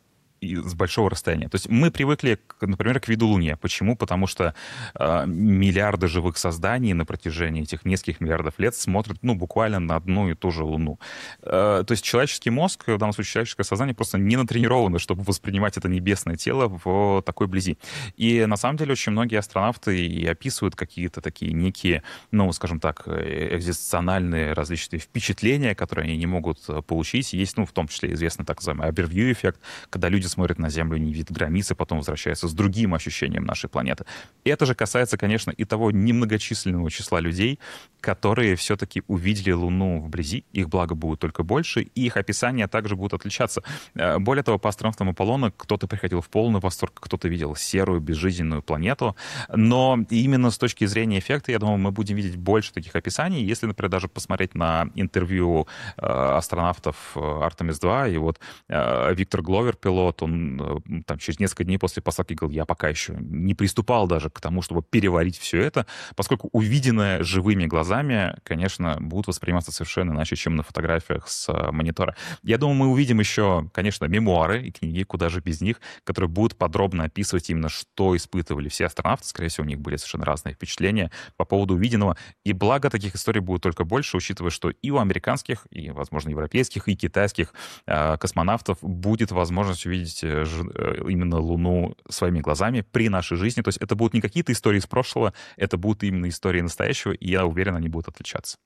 с большого расстояния. То есть мы привыкли, например, к виду Луне. Почему? Потому что миллиарды живых созданий на протяжении этих нескольких миллиардов лет смотрят, ну, буквально на одну и ту же Луну. То есть человеческий мозг, в данном случае человеческое сознание, просто не натренировано, чтобы воспринимать это небесное тело в такой близи. И на самом деле очень многие астронавты и описывают какие-то такие некие, ну, скажем так, экзистенциальные различные впечатления, которые они не могут получить. Есть, ну, в том числе известный так называемый Обервью эффект, когда люди смотрят на Землю, не видят границы, потом возвращаются с другим ощущением нашей планеты. И это же касается, конечно, и того немногочисленного числа людей, которые все-таки увидели Луну вблизи. Их, благо, будет только больше, и их описания также будут отличаться. Более того, по астронавтам Аполлона кто-то приходил в полный восторг, кто-то видел серую, безжизненную планету. Но именно с точки зрения эффекта, я думаю, мы будем видеть больше таких описаний. Если, например, даже посмотреть на интервью астронавтов Артемис-2, и вот Виктор Гловер, пилот, он там через несколько дней после посадки говорил, я пока еще не приступал даже к тому, чтобы переварить все это, поскольку увиденное живыми глазами, конечно, будут восприниматься совершенно иначе, чем на фотографиях с монитора. Я думаю, мы увидим еще, конечно, мемуары и книги, куда же без них, которые будут подробно описывать именно, что испытывали все астронавты. Скорее всего, у них были совершенно разные впечатления по поводу увиденного. И благо таких историй будет только больше, учитывая, что и у американских, и, возможно, европейских, и китайских космонавтов будет возможность увидеть увидеть именно Луну своими глазами при нашей жизни. То есть это будут не какие-то истории из прошлого, это будут именно истории настоящего, и я уверен, они будут отличаться.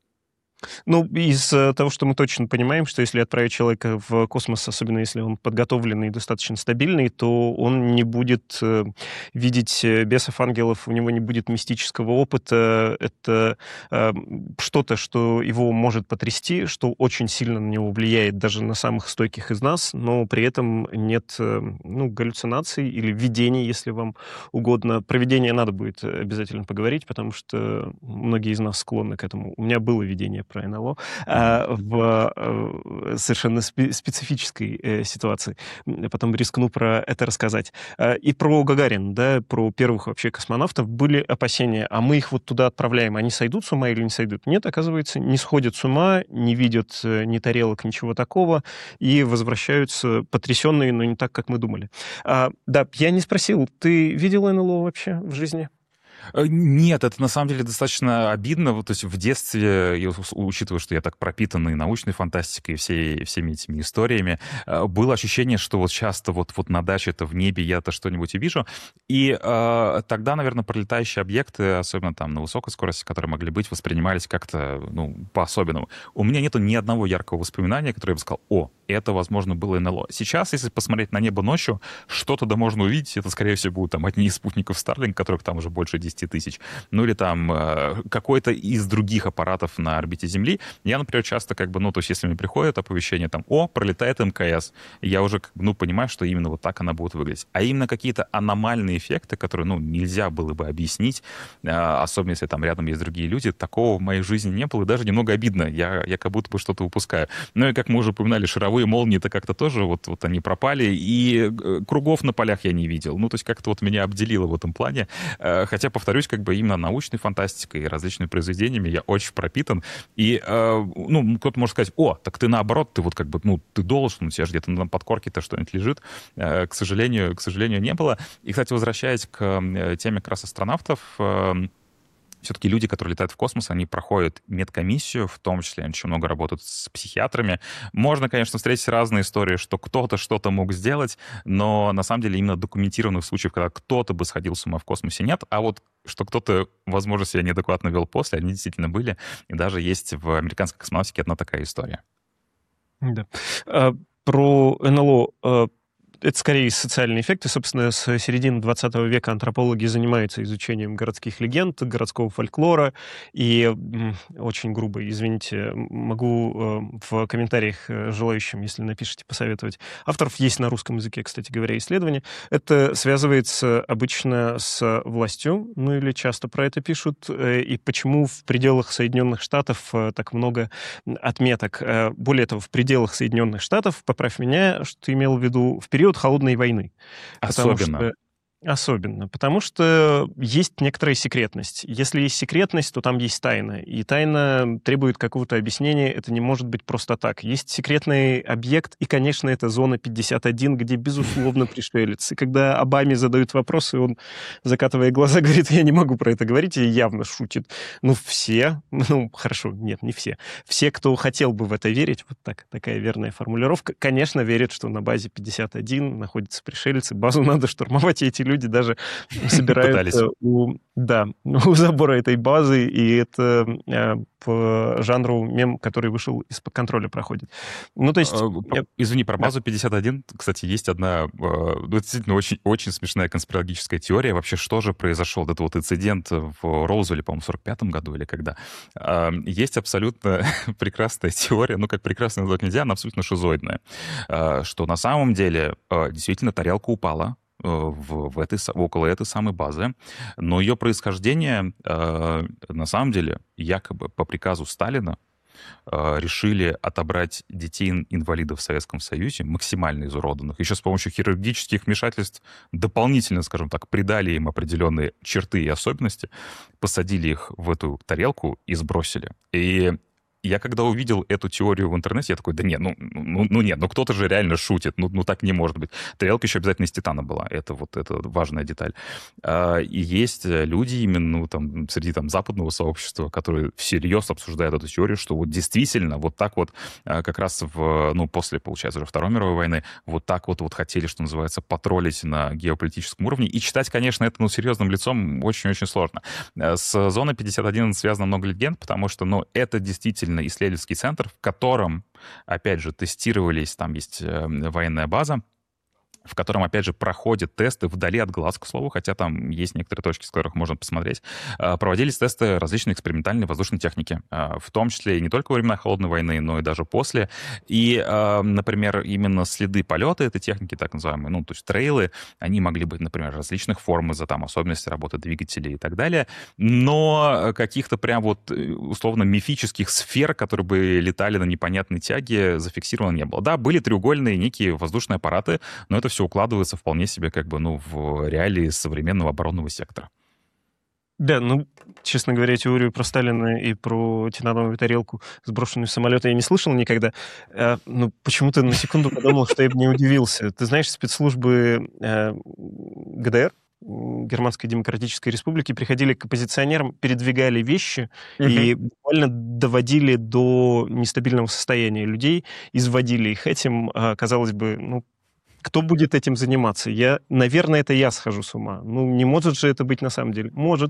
Ну, из того, что мы точно понимаем, что если отправить человека в космос, особенно если он подготовленный и достаточно стабильный, то он не будет видеть бесов, ангелов, у него не будет мистического опыта. Это что-то, что его может потрясти, что очень сильно на него влияет даже на самых стойких из нас, но при этом нет галлюцинаций или видений, если вам угодно. Про видение надо будет обязательно поговорить, потому что многие из нас склонны к этому. У меня было видение про НЛО в совершенно специфической ситуации. Потом рискну про это рассказать. И про Гагарин, да, про первых вообще космонавтов были опасения. А мы их вот туда отправляем, они сойдут с ума или не сойдут? Нет, оказывается, не сходят с ума, не видят ни тарелок, ничего такого, и возвращаются потрясенные, но не так, как мы думали. Да, я не спросил, ты видел НЛО вообще в жизни? Нет, это на самом деле достаточно обидно. То есть в детстве, учитывая, что я так пропитанный научной фантастикой и всеми этими историями, было ощущение, что вот часто вот на даче это в небе я-то что-нибудь увижу. И тогда, наверное, пролетающие объекты, особенно там на высокой скорости, которые могли быть, воспринимались как-то по-особенному. У меня нету ни одного яркого воспоминания, которое я бы сказал, это, возможно, было НЛО. Сейчас, если посмотреть на небо ночью, что-то да можно увидеть. Это, скорее всего, будут там одни из спутников Starlink, которых там уже больше 10 тысяч. Ну или там какой-то из других аппаратов на орбите Земли. Я, например, часто то есть если мне приходит оповещение там, пролетает МКС, я уже понимаю, что именно вот так она будет выглядеть. А именно какие-то аномальные эффекты, которые, нельзя было бы объяснить, особенно если там рядом есть другие люди, такого в моей жизни не было, и даже немного обидно. Я как будто бы что-то упускаю. Ну и как мы уже упоминали, шаровые молнии-то как-то тоже вот они пропали, и кругов на полях я не видел. То есть как-то меня обделило в этом плане. Хотя, повторюсь, именно научной фантастикой и различными произведениями я очень пропитан. И, кто-то может сказать, так ты наоборот, ты ты должен, у тебя же где-то на подкорке-то что-нибудь лежит. К сожалению, не было. И, кстати, возвращаясь к теме как раз астронавтов, все-таки люди, которые летают в космос, они проходят медкомиссию, в том числе они очень много работают с психиатрами. Можно, конечно, встретить разные истории, что кто-то что-то мог сделать, но на самом деле именно документированных случаев, когда кто-то бы сходил с ума в космосе, нет. А вот что кто-то, возможно, себя неадекватно вел после, они действительно были. И даже есть в американской космонавтике одна такая история. Да. Про НЛО... Это скорее социальные эффекты. Собственно, с середины 20 века антропологи занимаются изучением городских легенд, городского фольклора. И очень грубо, извините, могу в комментариях желающим, если напишите, посоветовать. Авторов есть на русском языке, кстати говоря, исследования. Это связывается обычно с властью, или часто про это пишут. И почему в пределах Соединенных Штатов так много отметок. Более того, в пределах Соединенных Штатов, поправь меня, что ты имел в виду, в период холодной войны. Особенно, потому что есть некоторая секретность. Если есть секретность, то там есть тайна. И тайна требует какого-то объяснения. Это не может быть просто так. Есть секретный объект, и, конечно, это зона 51, где, безусловно, пришелец. И когда Обаме задают вопросы, он, закатывая глаза, говорит, я не могу про это говорить, и явно шутит. Хорошо, нет, не все. Все, кто хотел бы в это верить, вот так, такая верная формулировка, конечно, верят, что на базе 51 находятся пришельцы. Базу надо штурмовать, и эти люди даже собираются у забора этой базы, и это по жанру мем, который вышел из-под контроля, проходит. Извини, про базу 51, кстати, есть одна действительно очень, очень смешная конспирологическая теория. Вообще, что же произошел? Это вот инцидент в Роузвилле, по-моему, в 45-м году или когда. Есть абсолютно прекрасная теория, как прекрасно назвать нельзя, она абсолютно шизоидная, что на самом деле действительно тарелка упала около этой самой базы, но ее происхождение на самом деле якобы по приказу Сталина решили отобрать детей-инвалидов в Советском Союзе, максимально изуродованных, еще с помощью хирургических вмешательств дополнительно, скажем так, придали им определенные черты и особенности, посадили их в эту тарелку и сбросили. И Я когда увидел эту теорию в интернете, я такой, да нет, нет, кто-то же реально шутит, так не может быть. Тарелка еще обязательно из титана была, это важная деталь. И есть люди именно среди западного сообщества, которые всерьез обсуждают эту теорию, что вот действительно вот так вот как раз после, получается, уже Второй мировой войны вот так вот хотели, что называется, потроллить на геополитическом уровне. И читать, конечно, это серьезным лицом очень-очень сложно. С зоной 51 связано много легенд, потому что, это действительно исследовательский центр, в котором, опять же, тестировались, там есть военная база, в котором, опять же, проходят тесты вдали от глаз, к слову, хотя там есть некоторые точки, с которых можно посмотреть. Проводились тесты различной экспериментальной воздушной техники, в том числе и не только во времена Холодной войны, но и даже после. И, например, именно следы полета этой техники, так называемые, то есть трейлы, они могли быть, например, различных форм из-за особенностей работы двигателей и так далее, но каких-то прям условно мифических сфер, которые бы летали на непонятной тяге, зафиксировано не было. Да, были треугольные некие воздушные аппараты, но это все укладывается вполне себе в реалии современного оборонного сектора. Да, честно говоря, теорию про Сталина и про титановую тарелку, сброшенную с самолета, я не слышал никогда. Почему-то на секунду подумал, что я бы не удивился. Ты знаешь, спецслужбы ГДР, Германской Демократической Республики, приходили к оппозиционерам, передвигали вещи и буквально доводили до нестабильного состояния людей, изводили их этим. Казалось бы, кто будет этим заниматься? Наверное, это я схожу с ума. Не может же это быть на самом деле. Может.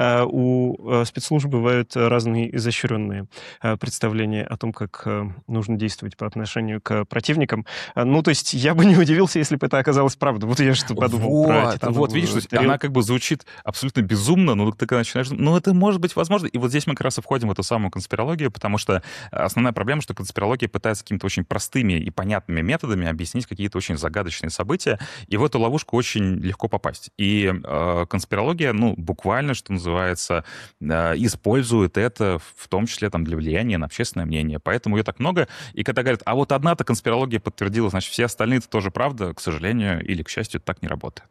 У спецслужб бывают разные изощренные представления о том, как нужно действовать по отношению к противникам. То есть я бы не удивился, если бы это оказалось правдой. Вот я что подумал про титановую видишь, тарелку. она звучит абсолютно безумно, но ты когда начинаешь... это может быть возможно. И вот здесь мы как раз и входим в эту самую конспирологию, потому что основная проблема, что конспирология пытается какими-то очень простыми и понятными методами объяснить какие-то очень загадочные события, и в эту ловушку очень легко попасть. И конспирология, буквально, что называется, использует это, в том числе для влияния на общественное мнение. Поэтому ее так много. И когда говорят, а вот одна-то конспирология подтвердила, значит, все остальные-то тоже правда, к сожалению, или к счастью, так не работает.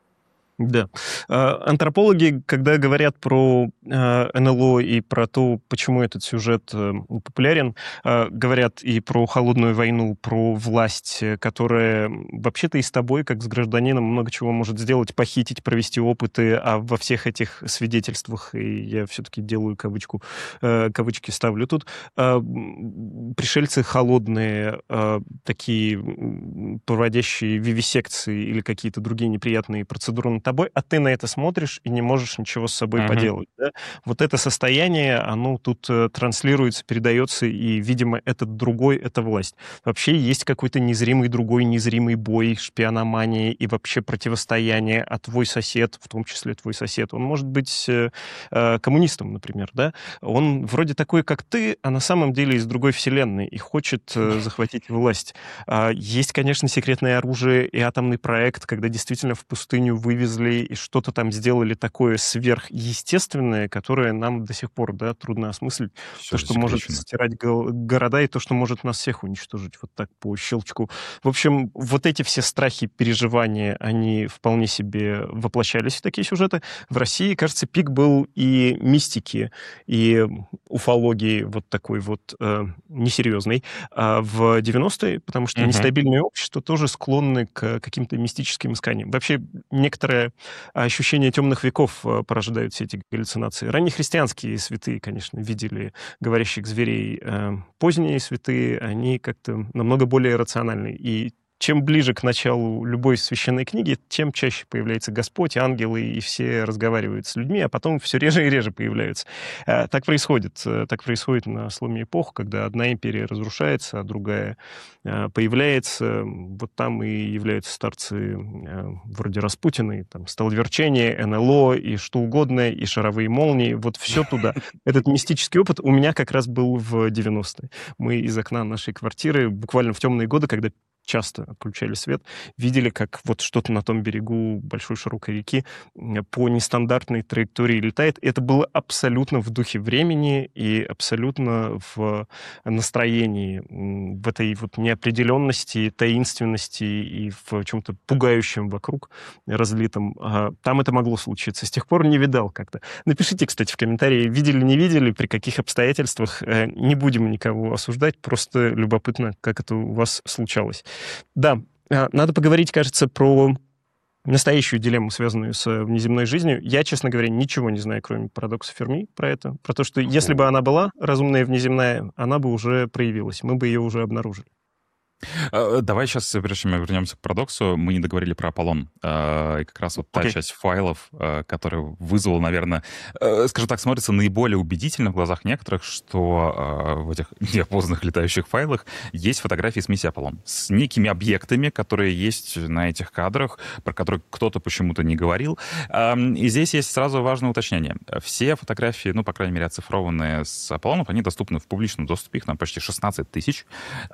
Да. Антропологи, когда говорят про НЛО и про то, почему этот сюжет популярен, говорят и про холодную войну, про власть, которая вообще-то и с тобой, как с гражданином, много чего может сделать, похитить, провести опыты, а во всех этих свидетельствах, и я все-таки делаю кавычки ставлю тут, пришельцы холодные, такие проводящие вивисекции или какие-то другие неприятные процедуры над тобой, а ты на это смотришь и не можешь ничего с собой поделать. Да? Вот это состояние, оно тут транслируется, передается, и, видимо, этот другой — это власть. Вообще есть какой-то незримый другой, незримый бой, шпиономания и вообще противостояние, а твой сосед, в том числе твой сосед, он может быть коммунистом, например, да? Он вроде такой, как ты, а на самом деле из другой вселенной и хочет захватить власть. Есть, конечно, секретное оружие и атомный проект, когда действительно в пустыню вывезли и что-то там сделали такое сверхъестественное, которое нам до сих пор, трудно осмыслить. Все то, что может стирать города, и то, что может нас всех уничтожить вот так по щелчку. В общем, вот эти все страхи, переживания, они вполне себе воплощались в такие сюжеты. В России, кажется, пик был и мистики, и уфологии вот такой вот несерьезной. А в 90-е, потому что нестабильное общество тоже склонны к каким-то мистическим исканиям. Вообще, некоторое ощущение темных веков порождают все эти галлюцинации. Раннехристианские святые, конечно, видели говорящих зверей. Поздние святые, они как-то намного более рациональны. И чем ближе к началу любой священной книги, тем чаще появляется Господь, ангелы, и все разговаривают с людьми, а потом все реже и реже появляются. Так происходит. Так происходит на сломе эпох, когда одна империя разрушается, а другая появляется. Вот там и являются старцы вроде Распутина, и там столоверчение, НЛО, и что угодно, и шаровые молнии. Вот все туда. Этот мистический опыт у меня как раз был в 90-е. Мы из окна нашей квартиры буквально в темные годы, когда часто отключали свет, видели, как вот что-то на том берегу большой широкой реки по нестандартной траектории летает. Это было абсолютно в духе времени и абсолютно в настроении, в этой вот неопределенности, таинственности и в чем-то пугающем вокруг разлитом. Там это могло случиться. С тех пор не видал как-то. Напишите, кстати, в комментарии, видели, не видели, при каких обстоятельствах. Не будем никого осуждать, просто любопытно, как это у вас случалось. Да, надо поговорить, кажется, про настоящую дилемму, связанную с внеземной жизнью. Я, честно говоря, ничего не знаю, кроме парадокса Ферми про это. Про то, что если бы она была разумная внеземная, она бы уже проявилась, мы бы ее уже обнаружили. Давай сейчас, прежде чем мы вернемся к парадоксу, мы не договорили про Аполлон. И как раз вот та часть файлов, которая вызвала, наверное, скажем так, смотрится наиболее убедительно в глазах некоторых, что в этих неопознанных летающих файлах есть фотографии с миссии Аполлон с некими объектами, которые есть на этих кадрах, про которые кто-то почему-то не говорил. И здесь есть сразу важное уточнение. Все фотографии, ну, по крайней мере, оцифрованные с Аполлонов, они доступны в публичном доступе, их там почти 16 тысяч.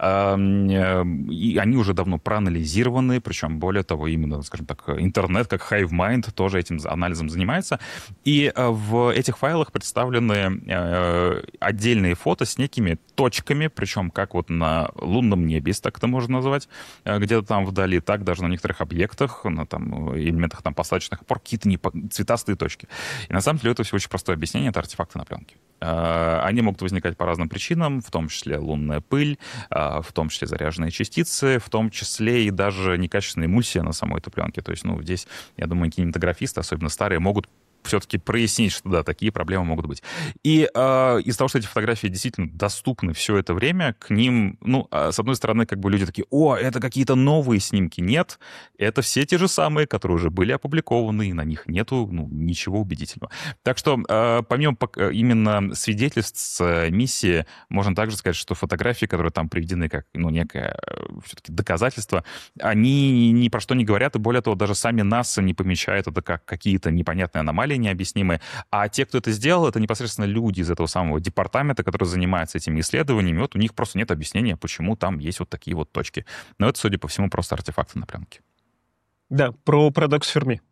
И они уже давно проанализированы, причем, более того, именно, скажем так, интернет, как HiveMind, тоже этим анализом занимается. И в этих файлах представлены отдельные фото с некими точками, причем как вот на лунном небе, если так это можно назвать, где-то там вдали, так даже на некоторых объектах, на там, элементах там, посадочных опор, какие-то цветастые точки. И на самом деле это все очень простое объяснение, это артефакты на пленке. Они могут возникать по разным причинам, в том числе лунная пыль, в том числе заряженные частицы, в том числе и даже некачественная эмульсия на самой этой пленке. То есть, ну, здесь, я думаю, кинематографисты, особенно старые, могут все-таки прояснить, что да, такие проблемы могут быть. И из-за того, что эти фотографии действительно доступны все это время, к ним, ну, с одной стороны, как бы люди такие: о, это какие-то новые снимки. Нет, это все те же самые, которые уже были опубликованы, и на них нету, ну, ничего убедительного. Так что помимо именно свидетельств с миссии, можно также сказать, что фотографии, которые там приведены как, ну, некое все-таки доказательство, они ни про что не говорят, и более того, даже сами НАСА не помечают это как какие-то непонятные аномалии, необъяснимые. А те, кто это сделал, это непосредственно люди из этого самого департамента, которые занимаются этими исследованиями. Вот у них просто нет объяснения, почему там есть вот такие вот точки. Но это, судя по всему, просто артефакты на пленке. Да, про парадокс Ферми.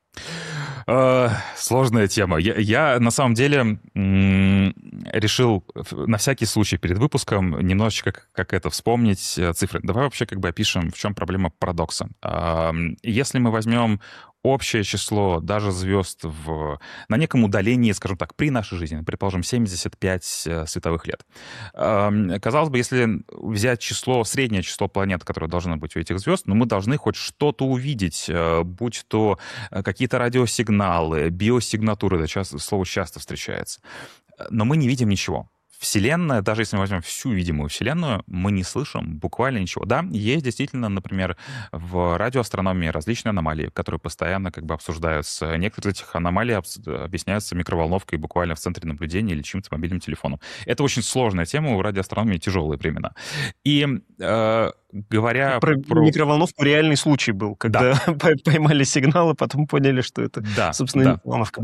Сложная тема. Я на самом деле решил на всякий случай перед выпуском немножечко как это вспомнить цифры. Давай вообще как бы опишем, в чем проблема парадокса. Если мы возьмем общее число даже звезд на неком удалении, скажем так, при нашей жизни, предположим, 75 световых лет. Казалось бы, если взять среднее число планет, которые должны быть у этих звезд, мы должны хоть что-то увидеть, будь то какие-то радиосигналы, биосигнатуры, это слово часто встречается. Но мы не видим ничего. Вселенная, даже если мы возьмем всю видимую Вселенную, мы не слышим буквально ничего. Да, есть действительно, например, в радиоастрономии различные аномалии, которые постоянно как бы обсуждаются. Некоторые из этих аномалий объясняются микроволновкой буквально в центре наблюдения или чьим-то мобильным телефоном. Это очень сложная тема, у радиоастрономии тяжелые времена. И говоря про микроволновку, реальный случай был, когда поймали сигналы, потом поняли, что это, собственно, микроволновка.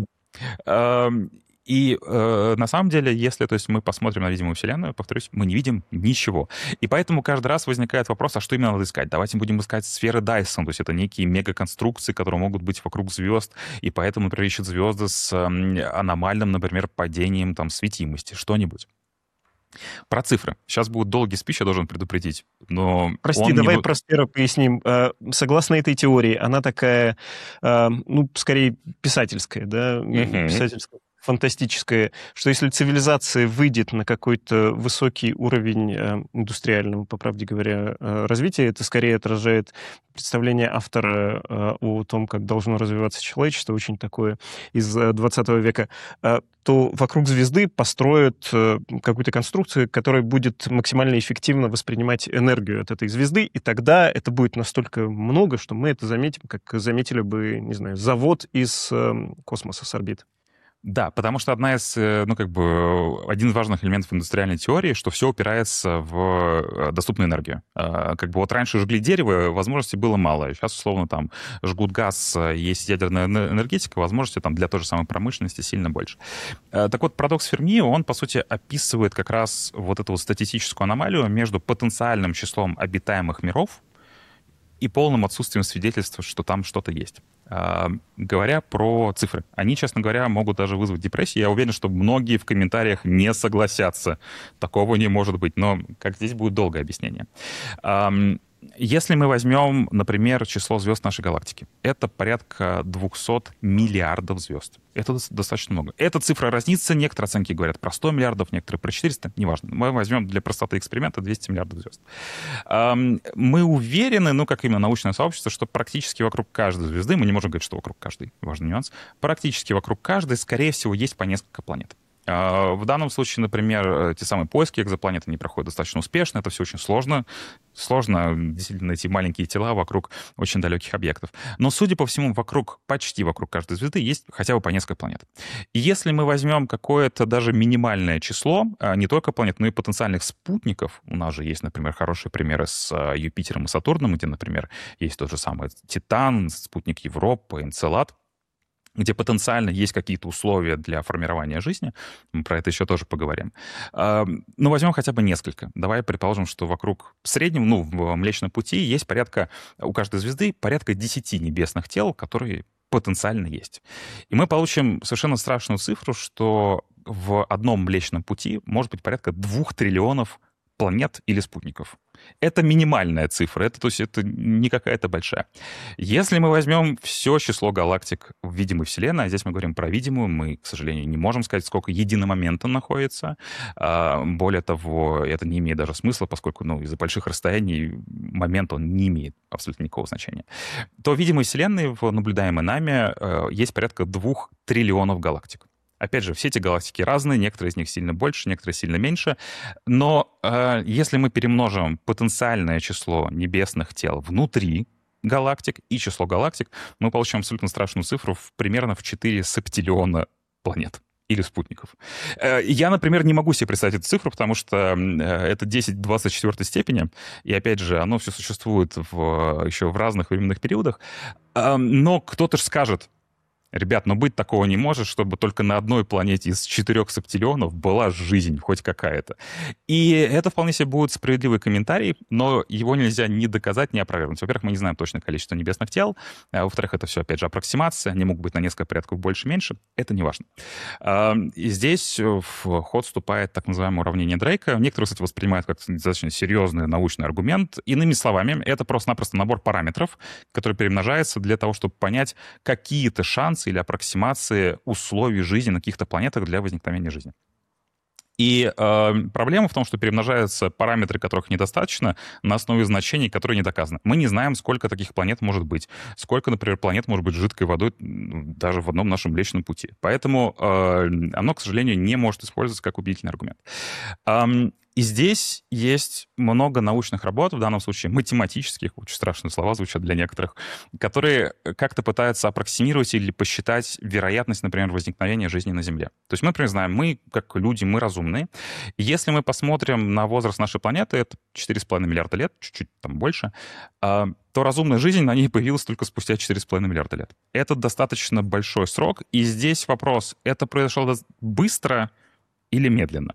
И на самом деле, если то есть, мы посмотрим на видимую Вселенную, повторюсь, мы не видим ничего. И поэтому каждый раз возникает вопрос, а что именно надо искать? Давайте будем искать сферы Дайсон, то есть это некие мегаконструкции, которые могут быть вокруг звезд, и поэтому, например, ищут звезды с аномальным, например, падением там, светимости, что-нибудь. Про цифры. Сейчас будет долгий спич, я должен предупредить. Но прости, давай про сферу поясним. Согласно этой теории, она такая, ну, скорее писательская, да, писательская, фантастическое, что если цивилизация выйдет на какой-то высокий уровень индустриального, по правде говоря, развития, это скорее отражает представление автора о том, как должно развиваться человечество, очень такое из 20 века, то вокруг звезды построят какую-то конструкцию, которая будет максимально эффективно воспринимать энергию от этой звезды, и тогда это будет настолько много, что мы это заметим, как заметили бы, не знаю, завод из космоса, с орбит. Да, потому что один из важных элементов индустриальной теории, что все упирается в доступную энергию. Как бы вот раньше жгли дерево, возможностей было мало. Сейчас, условно, там жгут газ, есть ядерная энергетика, возможностей там для той же самой промышленности сильно больше. Так вот, парадокс Ферми, он, по сути, описывает как раз вот эту вот статистическую аномалию между потенциальным числом обитаемых миров и полным отсутствием свидетельства, что там что-то есть. Говоря про цифры, они, честно говоря, могут даже вызвать депрессию. Я уверен, что многие в комментариях не согласятся. Такого не может быть, но как здесь будет долгое объяснение. Если мы возьмем, например, число звезд нашей галактики, это порядка 200 миллиардов звезд. Это достаточно много. Эта цифра разнится. Некоторые оценки говорят про 100 миллиардов, некоторые про 400. Неважно. Мы возьмем для простоты эксперимента 200 миллиардов звезд. Мы уверены, ну, как именно научное сообщество, что практически вокруг каждой звезды, мы не можем говорить, что вокруг каждой, важный нюанс, практически вокруг каждой, скорее всего, есть по несколько планет. В данном случае, например, те самые поиски экзопланет, они проходят достаточно успешно, это все очень сложно. Сложно действительно найти маленькие тела вокруг очень далеких объектов. Но, судя по всему, почти вокруг каждой звезды есть хотя бы по несколько планет. И если мы возьмем какое-то даже минимальное число, не только планет, но и потенциальных спутников, у нас же есть, например, хорошие примеры с Юпитером и Сатурном, где, например, есть тот же самый Титан, спутник Европы, Энцелад, где потенциально есть какие-то условия для формирования жизни, мы про это еще тоже поговорим. Но возьмем хотя бы несколько. Давай предположим, что вокруг среднего, в Млечном Пути есть у каждой звезды порядка 10 небесных тел, которые потенциально есть. И мы получим совершенно страшную цифру, что в одном Млечном Пути может быть порядка 2 триллионов планет или спутников. Это минимальная цифра, то есть это не какая-то большая. Если мы возьмем все число галактик в видимой Вселенной, а здесь мы говорим про видимую, мы, к сожалению, не можем сказать, сколько единомоментно находится. Более того, это не имеет даже смысла, поскольку из-за больших расстояний момент он не имеет абсолютно никакого значения. То в видимой Вселенной, в наблюдаемой нами, есть порядка 2 триллионов галактик. Опять же, все эти галактики разные, некоторые из них сильно больше, некоторые сильно меньше. Но если мы перемножим потенциальное число небесных тел внутри галактик и число галактик, мы получим абсолютно страшную цифру примерно в 4 септиллиона планет или спутников. Я, например, не могу себе представить эту цифру, потому что это 10 в 24 степени, и, опять же, оно все существует еще в разных временных периодах. Но кто-то же скажет: ребят, быть такого не может, чтобы только на одной планете из 4 септиллионов была жизнь хоть какая-то. И это вполне себе будет справедливый комментарий, но его нельзя ни доказать, ни опровергнуть. Во-первых, мы не знаем точное количество небесных тел. Во-вторых, это все, опять же, аппроксимация. Они могут быть на несколько порядков больше-меньше. Это не важно. И здесь в ход вступает так называемое уравнение Дрейка. Некоторые, кстати, воспринимают как достаточно серьезный научный аргумент. Иными словами, это просто-напросто набор параметров, который перемножается для того, чтобы понять какие-то шансы или аппроксимации условий жизни на каких-то планетах для возникновения жизни. И проблема в том, что перемножаются параметры, которых недостаточно, на основе значений, которые не доказаны. Мы не знаем, сколько таких планет может быть. Сколько, например, планет может быть жидкой водой даже в одном нашем Млечном Пути. Поэтому оно, к сожалению, не может использоваться как убедительный аргумент. И здесь есть много научных работ, в данном случае математических, очень страшные слова звучат для некоторых, которые как-то пытаются аппроксимировать или посчитать вероятность, например, возникновения жизни на Земле. То есть мы, например, знаем, мы, как люди, мы разумные. И если мы посмотрим на возраст нашей планеты, это 4,5 миллиарда лет, чуть-чуть там больше, то разумная жизнь на ней появилась только спустя 4,5 миллиарда лет. Это достаточно большой срок. И здесь вопрос, это произошло быстро или медленно.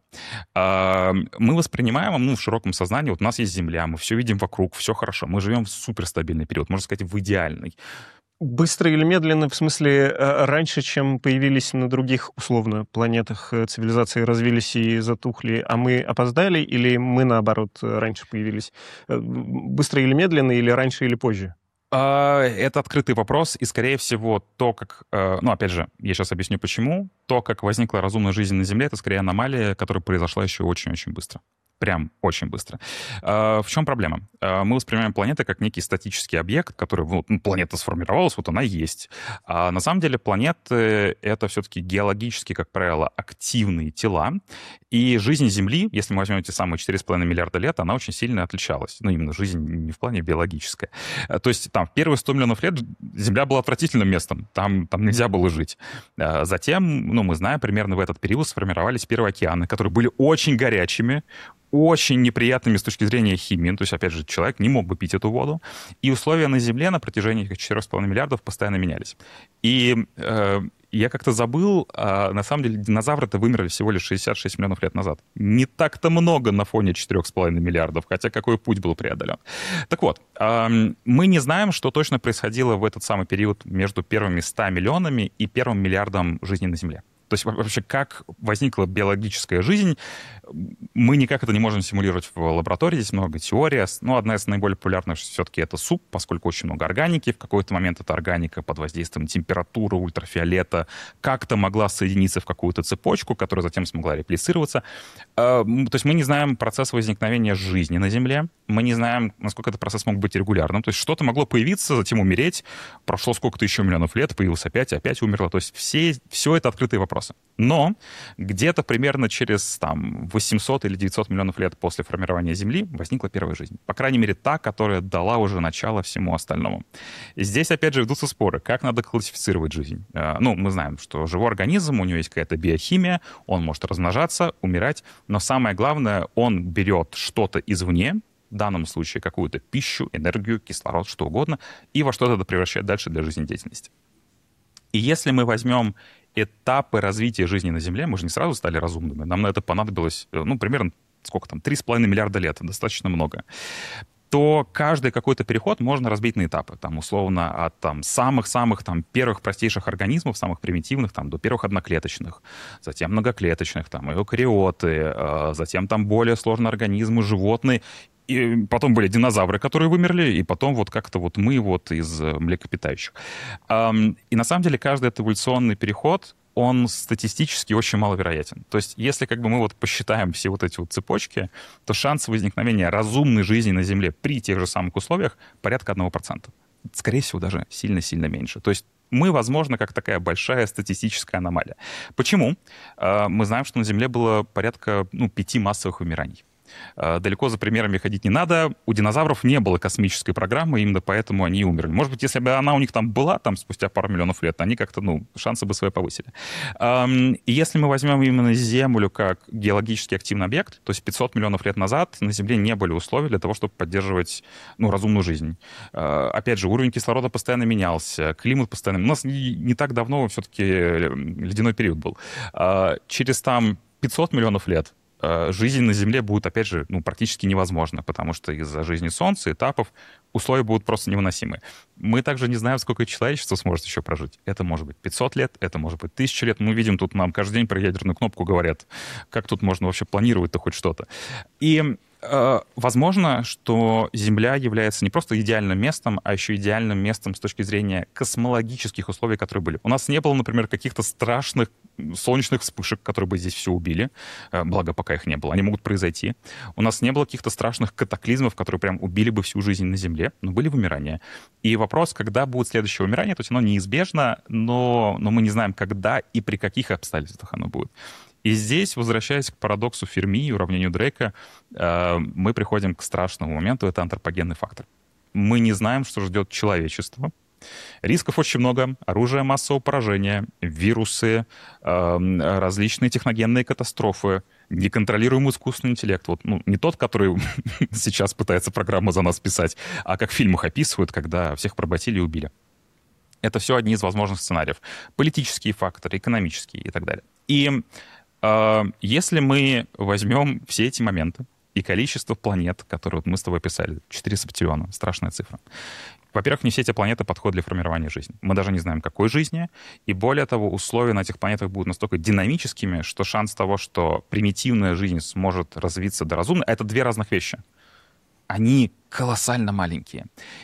Мы воспринимаем, в широком сознании, вот у нас есть Земля, мы все видим вокруг, все хорошо, мы живем в суперстабильный период, можно сказать, в идеальный. Быстро или медленно, в смысле, раньше, чем появились на других, условно, планетах, цивилизации развились и затухли, а мы опоздали, или мы, наоборот, раньше появились? Быстро или медленно, или раньше, или позже? Это открытый вопрос, и, скорее всего, то, как... опять же, я сейчас объясню, почему. То, как возникла разумная жизнь на Земле, это скорее аномалия, которая произошла еще очень-очень быстро. Прям очень быстро. В чем проблема? Мы воспринимаем планеты как некий статический объект, который, планета сформировалась, вот она есть. А на самом деле планеты — это все-таки геологически, как правило, активные тела. И жизнь Земли, если мы возьмем эти самые 4,5 миллиарда лет, она очень сильно отличалась. Именно жизнь не в плане биологическая. То есть в первые 100 миллионов лет Земля была отвратительным местом. Там нельзя было жить. Затем, мы знаем, примерно в этот период сформировались первые океаны, которые были очень горячими, очень неприятными с точки зрения химии. То есть, опять же, человек не мог бы пить эту воду. И условия на Земле на протяжении этих 4,5 миллиардов постоянно менялись. И Я как-то забыл, на самом деле динозавры-то вымерли всего лишь 66 миллионов лет назад. Не так-то много на фоне 4,5 миллиардов, хотя какой путь был преодолен. Так вот, мы не знаем, что точно происходило в этот самый период между первыми 100 миллионами и первым миллиардом жизни на Земле. То есть вообще, как возникла биологическая жизнь, мы никак это не можем симулировать в лаборатории. Здесь много теорий. Но одна из наиболее популярных все-таки это суп, поскольку очень много органики. В какой-то момент эта органика под воздействием температуры, ультрафиолета как-то могла соединиться в какую-то цепочку, которая затем смогла реплицироваться. То есть мы не знаем процесс возникновения жизни на Земле. Мы не знаем, насколько этот процесс мог быть регулярным. То есть что-то могло появиться, затем умереть. Прошло сколько-то еще миллионов лет, появилось опять умерло. То есть все это открытые вопросы. Но где-то примерно через 800 или 900 миллионов лет после формирования Земли возникла первая жизнь. По крайней мере, та, которая дала уже начало всему остальному. И здесь, опять же, ведутся споры, как надо классифицировать жизнь. Мы знаем, что живой организм, у него есть какая-то биохимия, он может размножаться, умирать, но самое главное, он берет что-то извне, в данном случае какую-то пищу, энергию, кислород, что угодно, и во что-то это превращает дальше для жизнедеятельности. И если мы возьмем этапы развития жизни на Земле, мы же не сразу стали разумными, нам на это понадобилось, примерно, 3,5 миллиарда лет, достаточно много, то каждый какой-то переход можно разбить на этапы. Условно, от самых-самых первых простейших организмов, самых примитивных, до первых одноклеточных, затем многоклеточных, эукариоты, затем более сложные организмы, животные. И потом были динозавры, которые вымерли, и потом мы из млекопитающих. И на самом деле каждый этот эволюционный переход, он статистически очень маловероятен. То есть если мы посчитаем все эти цепочки, то шанс возникновения разумной жизни на Земле при тех же самых условиях порядка 1%. Скорее всего, даже сильно-сильно меньше. То есть мы, возможно, как такая большая статистическая аномалия. Почему? Мы знаем, что на Земле было порядка 5 массовых вымираний. Далеко за примерами ходить не надо. У динозавров не было космической программы, именно поэтому они и умерли. Может быть, если бы она у них была спустя пару миллионов лет, они как-то, шансы бы свои повысили. И если мы возьмем именно Землю как геологически активный объект, то есть 500 миллионов лет назад на Земле не были условий для того, чтобы поддерживать разумную жизнь. Опять же, уровень кислорода постоянно менялся, климат постоянно... У нас не так давно все-таки ледяной период был. Через 500 миллионов лет жизнь на Земле будет, опять же, практически невозможна, потому что из-за жизни Солнца, этапов, условия будут просто невыносимы. Мы также не знаем, сколько человечество сможет еще прожить. Это может быть 500 лет, это может быть 1000 лет. Мы видим, тут нам каждый день про ядерную кнопку говорят. Как тут можно вообще планировать-то хоть что-то? И возможно, что Земля является не просто идеальным местом, а еще идеальным местом с точки зрения космологических условий, которые были. У нас не было, например, каких-то страшных солнечных вспышек, которые бы здесь все убили. Благо, пока их не было. Они могут произойти. У нас не было каких-то страшных катаклизмов, которые прям убили бы всю жизнь на Земле, но были вымирания. И вопрос, когда будет следующее вымирание, то есть оно неизбежно, но мы не знаем, когда и при каких обстоятельствах оно будет. И здесь, возвращаясь к парадоксу Ферми и уравнению Дрейка, мы приходим к страшному моменту — это антропогенный фактор. Мы не знаем, что ждет человечество. Рисков очень много. Оружие массового поражения, вирусы, различные техногенные катастрофы, неконтролируемый искусственный интеллект. Не тот, который сейчас пытается программа за нас писать, а как в фильмах описывают, когда всех поработили и убили. Это все одни из возможных сценариев. Политические факторы, экономические и так далее. И если мы возьмем все эти моменты и количество планет, которые мы с тобой писали, 4 септиллиона, страшная цифра. Во-первых, не все эти планеты подходят для формирования жизни. Мы даже не знаем, какой жизни. И более того, условия на этих планетах будут настолько динамическими, что шанс того, что примитивная жизнь сможет развиться до разумной, это две разных вещи. Они колоссально маленькие.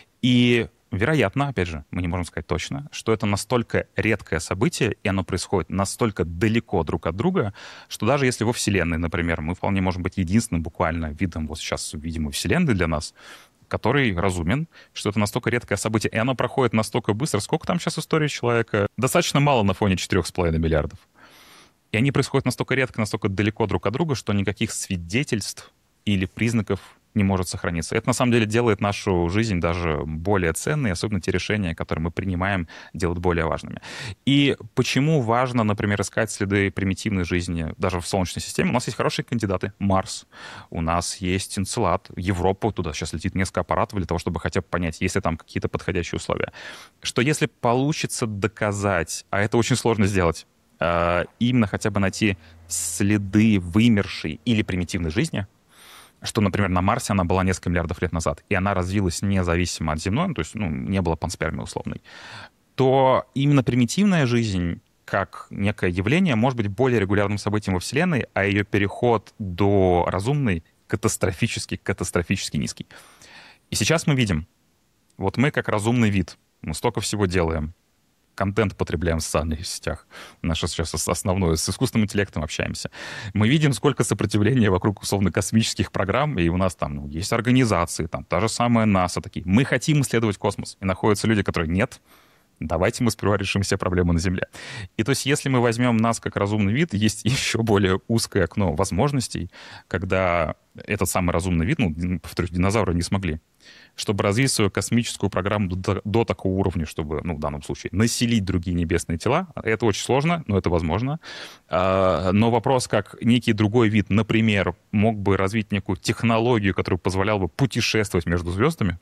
И вероятно, опять же, мы не можем сказать точно, что это настолько редкое событие, и оно происходит настолько далеко друг от друга, что даже если во Вселенной, например, мы вполне можем быть единственным буквально видом сейчас видимой Вселенной для нас, который разумен, что это настолько редкое событие, и оно проходит настолько быстро. Сколько там сейчас истории человека? Достаточно мало на фоне 4,5 миллиардов. И они происходят настолько редко, настолько далеко друг от друга, что никаких свидетельств или признаков не может сохраниться. Это на самом деле делает нашу жизнь даже более ценной, особенно те решения, которые мы принимаем, делают более важными. И почему важно, например, искать следы примитивной жизни даже в Солнечной системе? У нас есть хорошие кандидаты. Марс, у нас есть Энцелад, Европа, туда сейчас летит несколько аппаратов для того, чтобы хотя бы понять, есть ли там какие-то подходящие условия. Что если получится доказать, а это очень сложно сделать, именно хотя бы найти следы вымершей или примитивной жизни, что, например, на Марсе она была несколько миллиардов лет назад, и она развилась независимо от земной, ну, то есть не было панспермии условной, то именно примитивная жизнь как некое явление может быть более регулярным событием во Вселенной, а ее переход до разумной катастрофически низкий. И сейчас мы видим, вот мы как разумный вид, мы столько всего делаем, контент потребляем в социальных сетях. Наше сейчас основное, с искусственным интеллектом общаемся. Мы видим, сколько сопротивления вокруг условно-космических программ, и у нас там есть организации, там та же самая НАСА такие. Мы хотим исследовать космос. И находятся люди, которые нет, давайте мы сперва решим все проблемы на Земле. И то есть если мы возьмем нас как разумный вид, есть еще более узкое окно возможностей, когда этот самый разумный вид, повторюсь, динозавры не смогли, чтобы развить свою космическую программу до такого уровня, чтобы, в данном случае, населить другие небесные тела. Это очень сложно, но это возможно. Но вопрос, как некий другой вид, например, мог бы развить некую технологию, которая позволяла бы путешествовать между звездами,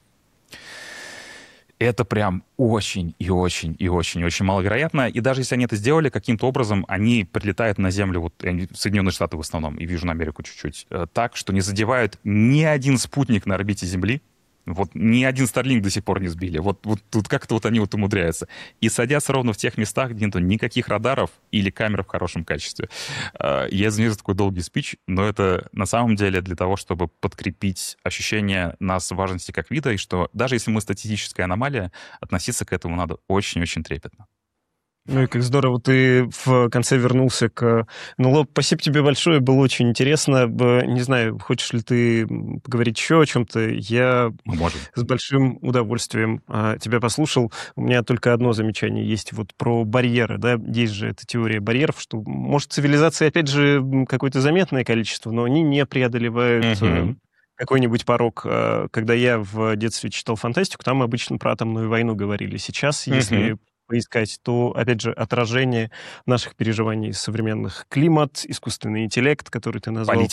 это прям очень и очень и очень и очень маловероятно. И даже если они это сделали, каким-то образом они прилетают на Землю, вот в Соединенные Штаты в основном, и в Южную Америку чуть-чуть, так, что не задевают ни один спутник на орбите Земли. Вот ни один Starlink до сих пор не сбили. Вот тут как-то они умудряются. И садятся ровно в тех местах, где нету никаких радаров или камер в хорошем качестве. Я извиняюсь за такой долгий спич, но это на самом деле для того, чтобы подкрепить ощущение нас важности как вида, и что даже если мы статистическая аномалия, относиться к этому надо очень-очень трепетно. Ну и как здорово ты в конце вернулся к НЛО. Спасибо тебе большое, было очень интересно. Не знаю, хочешь ли ты поговорить еще о чем-то? Я с большим удовольствием тебя послушал. У меня только одно замечание есть вот про барьеры. Да? Есть же эта теория барьеров, что, может, цивилизации, опять же, какое-то заметное количество, но они не преодолевают... какой-нибудь порог. Когда я в детстве читал фантастику, там обычно про атомную войну говорили. Сейчас, если поискать, то, опять же, отражение наших переживаний современных. Климат, искусственный интеллект, который ты назвал.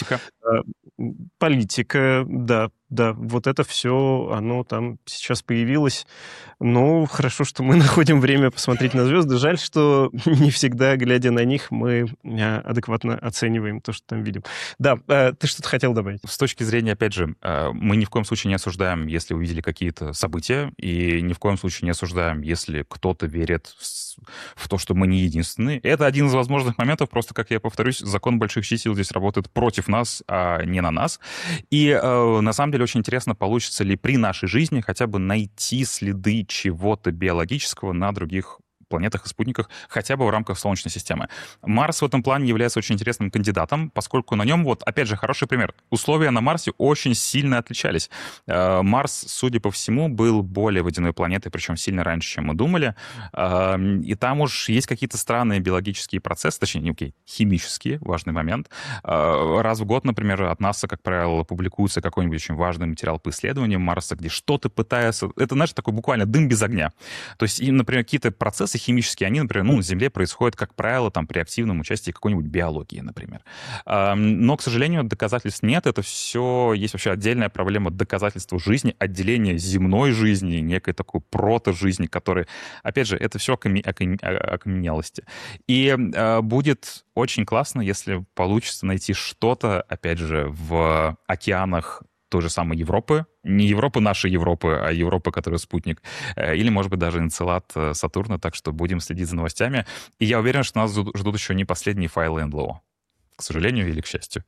Политика, да. Вот это все, оно там сейчас появилось. Ну, хорошо, что мы находим время посмотреть на звезды. Жаль, что не всегда, глядя на них, мы адекватно оцениваем то, что там видим. Да, ты что-то хотел добавить? С точки зрения, опять же, мы ни в коем случае не осуждаем, если увидели какие-то события, и ни в коем случае не осуждаем, если кто-то верит в то, что мы не единственные. Это один из возможных моментов, просто, как я повторюсь, закон больших чисел здесь работает против нас, а не на нас. И на самом деле очень интересно, получится ли при нашей жизни хотя бы найти следы чего-то биологического на других планетах и спутниках, хотя бы в рамках Солнечной системы. Марс в этом плане является очень интересным кандидатом, поскольку на нем, вот, опять же, хороший пример. Условия на Марсе очень сильно отличались. Марс, судя по всему, был более водяной планетой, причем сильно раньше, чем мы думали. И там уж есть какие-то странные биологические процессы, точнее, химические, важный момент. Раз в год, например, от НАСА, как правило, публикуется какой-нибудь очень важный материал по исследованию Марса, где что-то пытается... Это, знаешь, такой буквально дым без огня. То есть, например, какие-то процессы химические, они, например, на Земле происходят, как правило, там, при активном участии какой-нибудь биологии, например. Но, к сожалению, доказательств нет. Это все... Есть вообще отдельная проблема доказательства жизни, отделения земной жизни, некой такой прото-жизни, которая... Опять же, это все окаменелости. И будет очень классно, если получится найти что-то, опять же, в океанах той же самой Европы, не Европы нашей Европы, а Европы, которая спутник, или, может быть, даже Энцелад Сатурна, так что будем следить за новостями. И я уверен, что нас ждут еще не последние файлы НЛО. К сожалению или к счастью.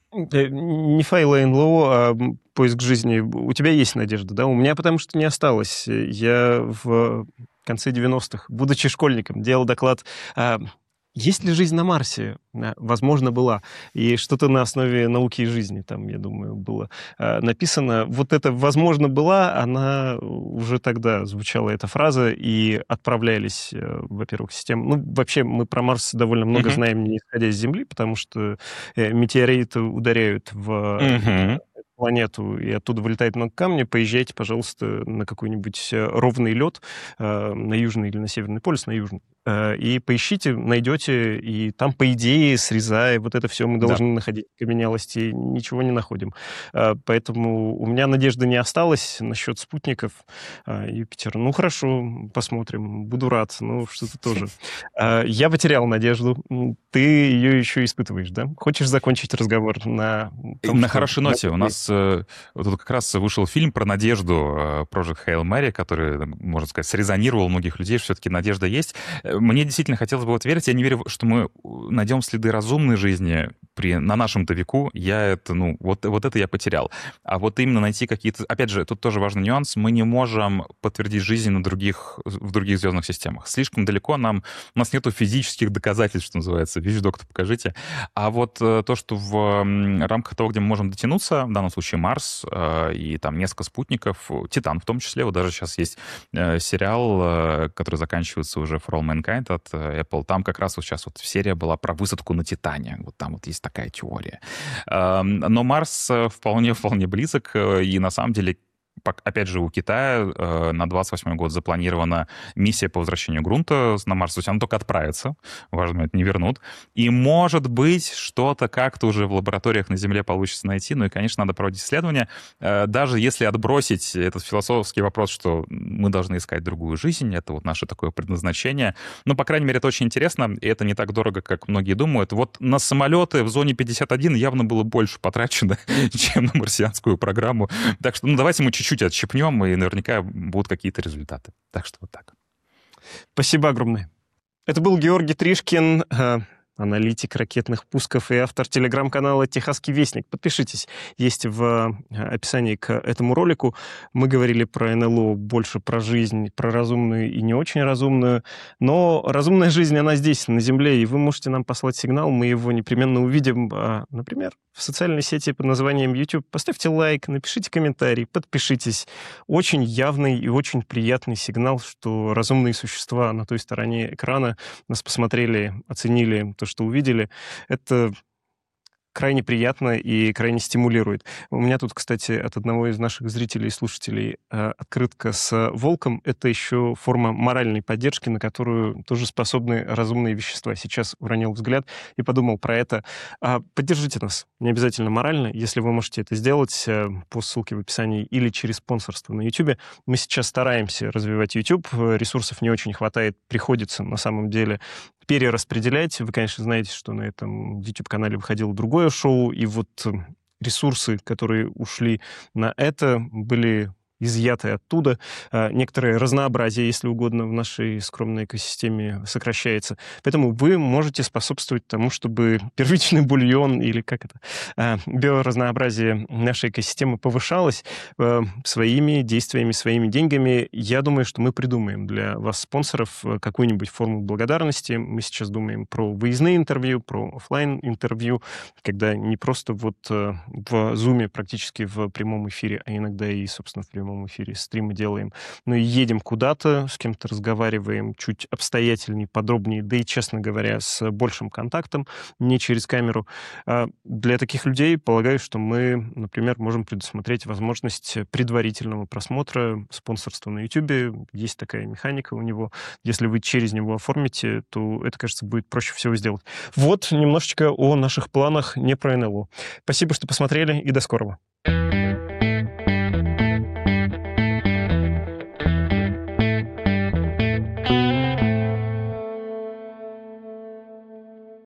Не файлы НЛО, а поиск жизни. У тебя есть надежда, да? У меня потому что не осталось. Я в конце 90-х, будучи школьником, делал доклад... Есть ли жизнь на Марсе? Возможно, была. И что-то на основе науки и жизни там, я думаю, было написано. Вот это «возможно, была», она уже тогда звучала, эта фраза, и отправлялись, во-первых, системы... Ну, вообще, мы про Марс довольно много знаем, не исходя из Земли, потому что метеориты ударяют в планету, и оттуда вылетает много камня, поезжайте, пожалуйста, на какой-нибудь ровный лед, на Южный или на Северный полюс, на Южный, и поищите, найдете, и там, по идее, срезая вот это все, мы Да. должны находить окаменелости, ничего не находим. Поэтому у меня надежды не осталось насчет спутников Юпитера. Ну, хорошо, посмотрим, буду рад, но что-то тоже. Я потерял надежду. Ты ее еще испытываешь, да? Хочешь закончить разговор на том, На что... хорошей ноте. У нас вот тут как раз вышел фильм про надежду, Project Hail Mary, который, можно сказать, срезонировал многих людей, что все-таки надежда есть. Мне действительно хотелось бы вот верить. Я не верю, что мы найдем следы разумной жизни на нашем-то веку. Вот это я потерял. А вот именно найти какие-то... Опять же, тут тоже важный нюанс. Мы не можем подтвердить жизнь в других звездных системах. Слишком далеко у нас нету физических доказательств, что называется. Вещдок-то покажите. А вот то, что в рамках того, где мы можем дотянуться, в данном случае Марс, и там несколько спутников, Титан в том числе, вот даже сейчас есть сериал, который заканчивается уже For All Mankind от Apple, там как раз вот сейчас вот серия была про высадку на Титане, вот там вот есть такая теория. Но Марс вполне близок, и на самом деле опять же, у Китая на 28 год запланирована миссия по возвращению грунта на Марс. То есть она только отправится, важно, это не вернут. И, может быть, что-то как-то уже в лабораториях на Земле получится найти. Ну и, конечно, надо проводить исследования. Даже если отбросить этот философский вопрос, что мы должны искать другую жизнь, это вот наше такое предназначение. Ну, по крайней мере, это очень интересно, и это не так дорого, как многие думают. Вот на самолеты в зоне 51 явно было больше потрачено, чем на марсианскую программу. Так что, давайте мы чуть-чуть отщипнем, и наверняка будут какие-то результаты. Так что вот так. Спасибо огромное. Это был Георгий Тришкин, аналитик ракетных пусков и автор телеграм-канала «Техасский вестник». Подпишитесь, есть в описании к этому ролику. Мы говорили про НЛО, больше про жизнь, про разумную и не очень разумную. Но разумная жизнь, она здесь, на Земле, и вы можете нам послать сигнал, мы его непременно увидим, например, в социальной сети под названием YouTube. Поставьте лайк, напишите комментарий, подпишитесь. Очень явный и очень приятный сигнал, что разумные существа на той стороне экрана нас посмотрели, оценили то, что увидели. Это крайне приятно и крайне стимулирует. У меня тут, кстати, от одного из наших зрителей и слушателей открытка с волком. Это еще форма моральной поддержки, на которую тоже способны разумные вещества. Сейчас уронил взгляд и подумал про это. Поддержите нас. Не обязательно морально. Если вы можете это сделать по ссылке в описании или через спонсорство на YouTube. Мы сейчас стараемся развивать YouTube. Ресурсов не очень хватает. Приходится, на самом деле, перераспределять. Вы, конечно, знаете, что на этом YouTube-канале выходило другое шоу, и вот ресурсы, которые ушли на это, были изъяты оттуда. Некоторое разнообразие, если угодно, в нашей скромной экосистеме сокращается. Поэтому вы можете способствовать тому, чтобы первичный бульон или как это, биоразнообразие нашей экосистемы повышалось своими действиями, своими деньгами. Я думаю, что мы придумаем для вас, спонсоров, какую-нибудь форму благодарности. Мы сейчас думаем про выездные интервью, про офлайн интервью, когда не просто вот в Zoom практически в прямом эфире, а иногда и, собственно, в прямом эфире стримы делаем, но и едем куда-то, с кем-то разговариваем чуть обстоятельнее, подробнее, да и, честно говоря, с большим контактом, не через камеру. Для таких людей, полагаю, что мы, например, можем предусмотреть возможность предварительного просмотра спонсорства на YouTube. Есть такая механика у него. Если вы через него оформите, то это, кажется, будет проще всего сделать. Вот немножечко о наших планах не про НЛО. Спасибо, что посмотрели, и до скорого.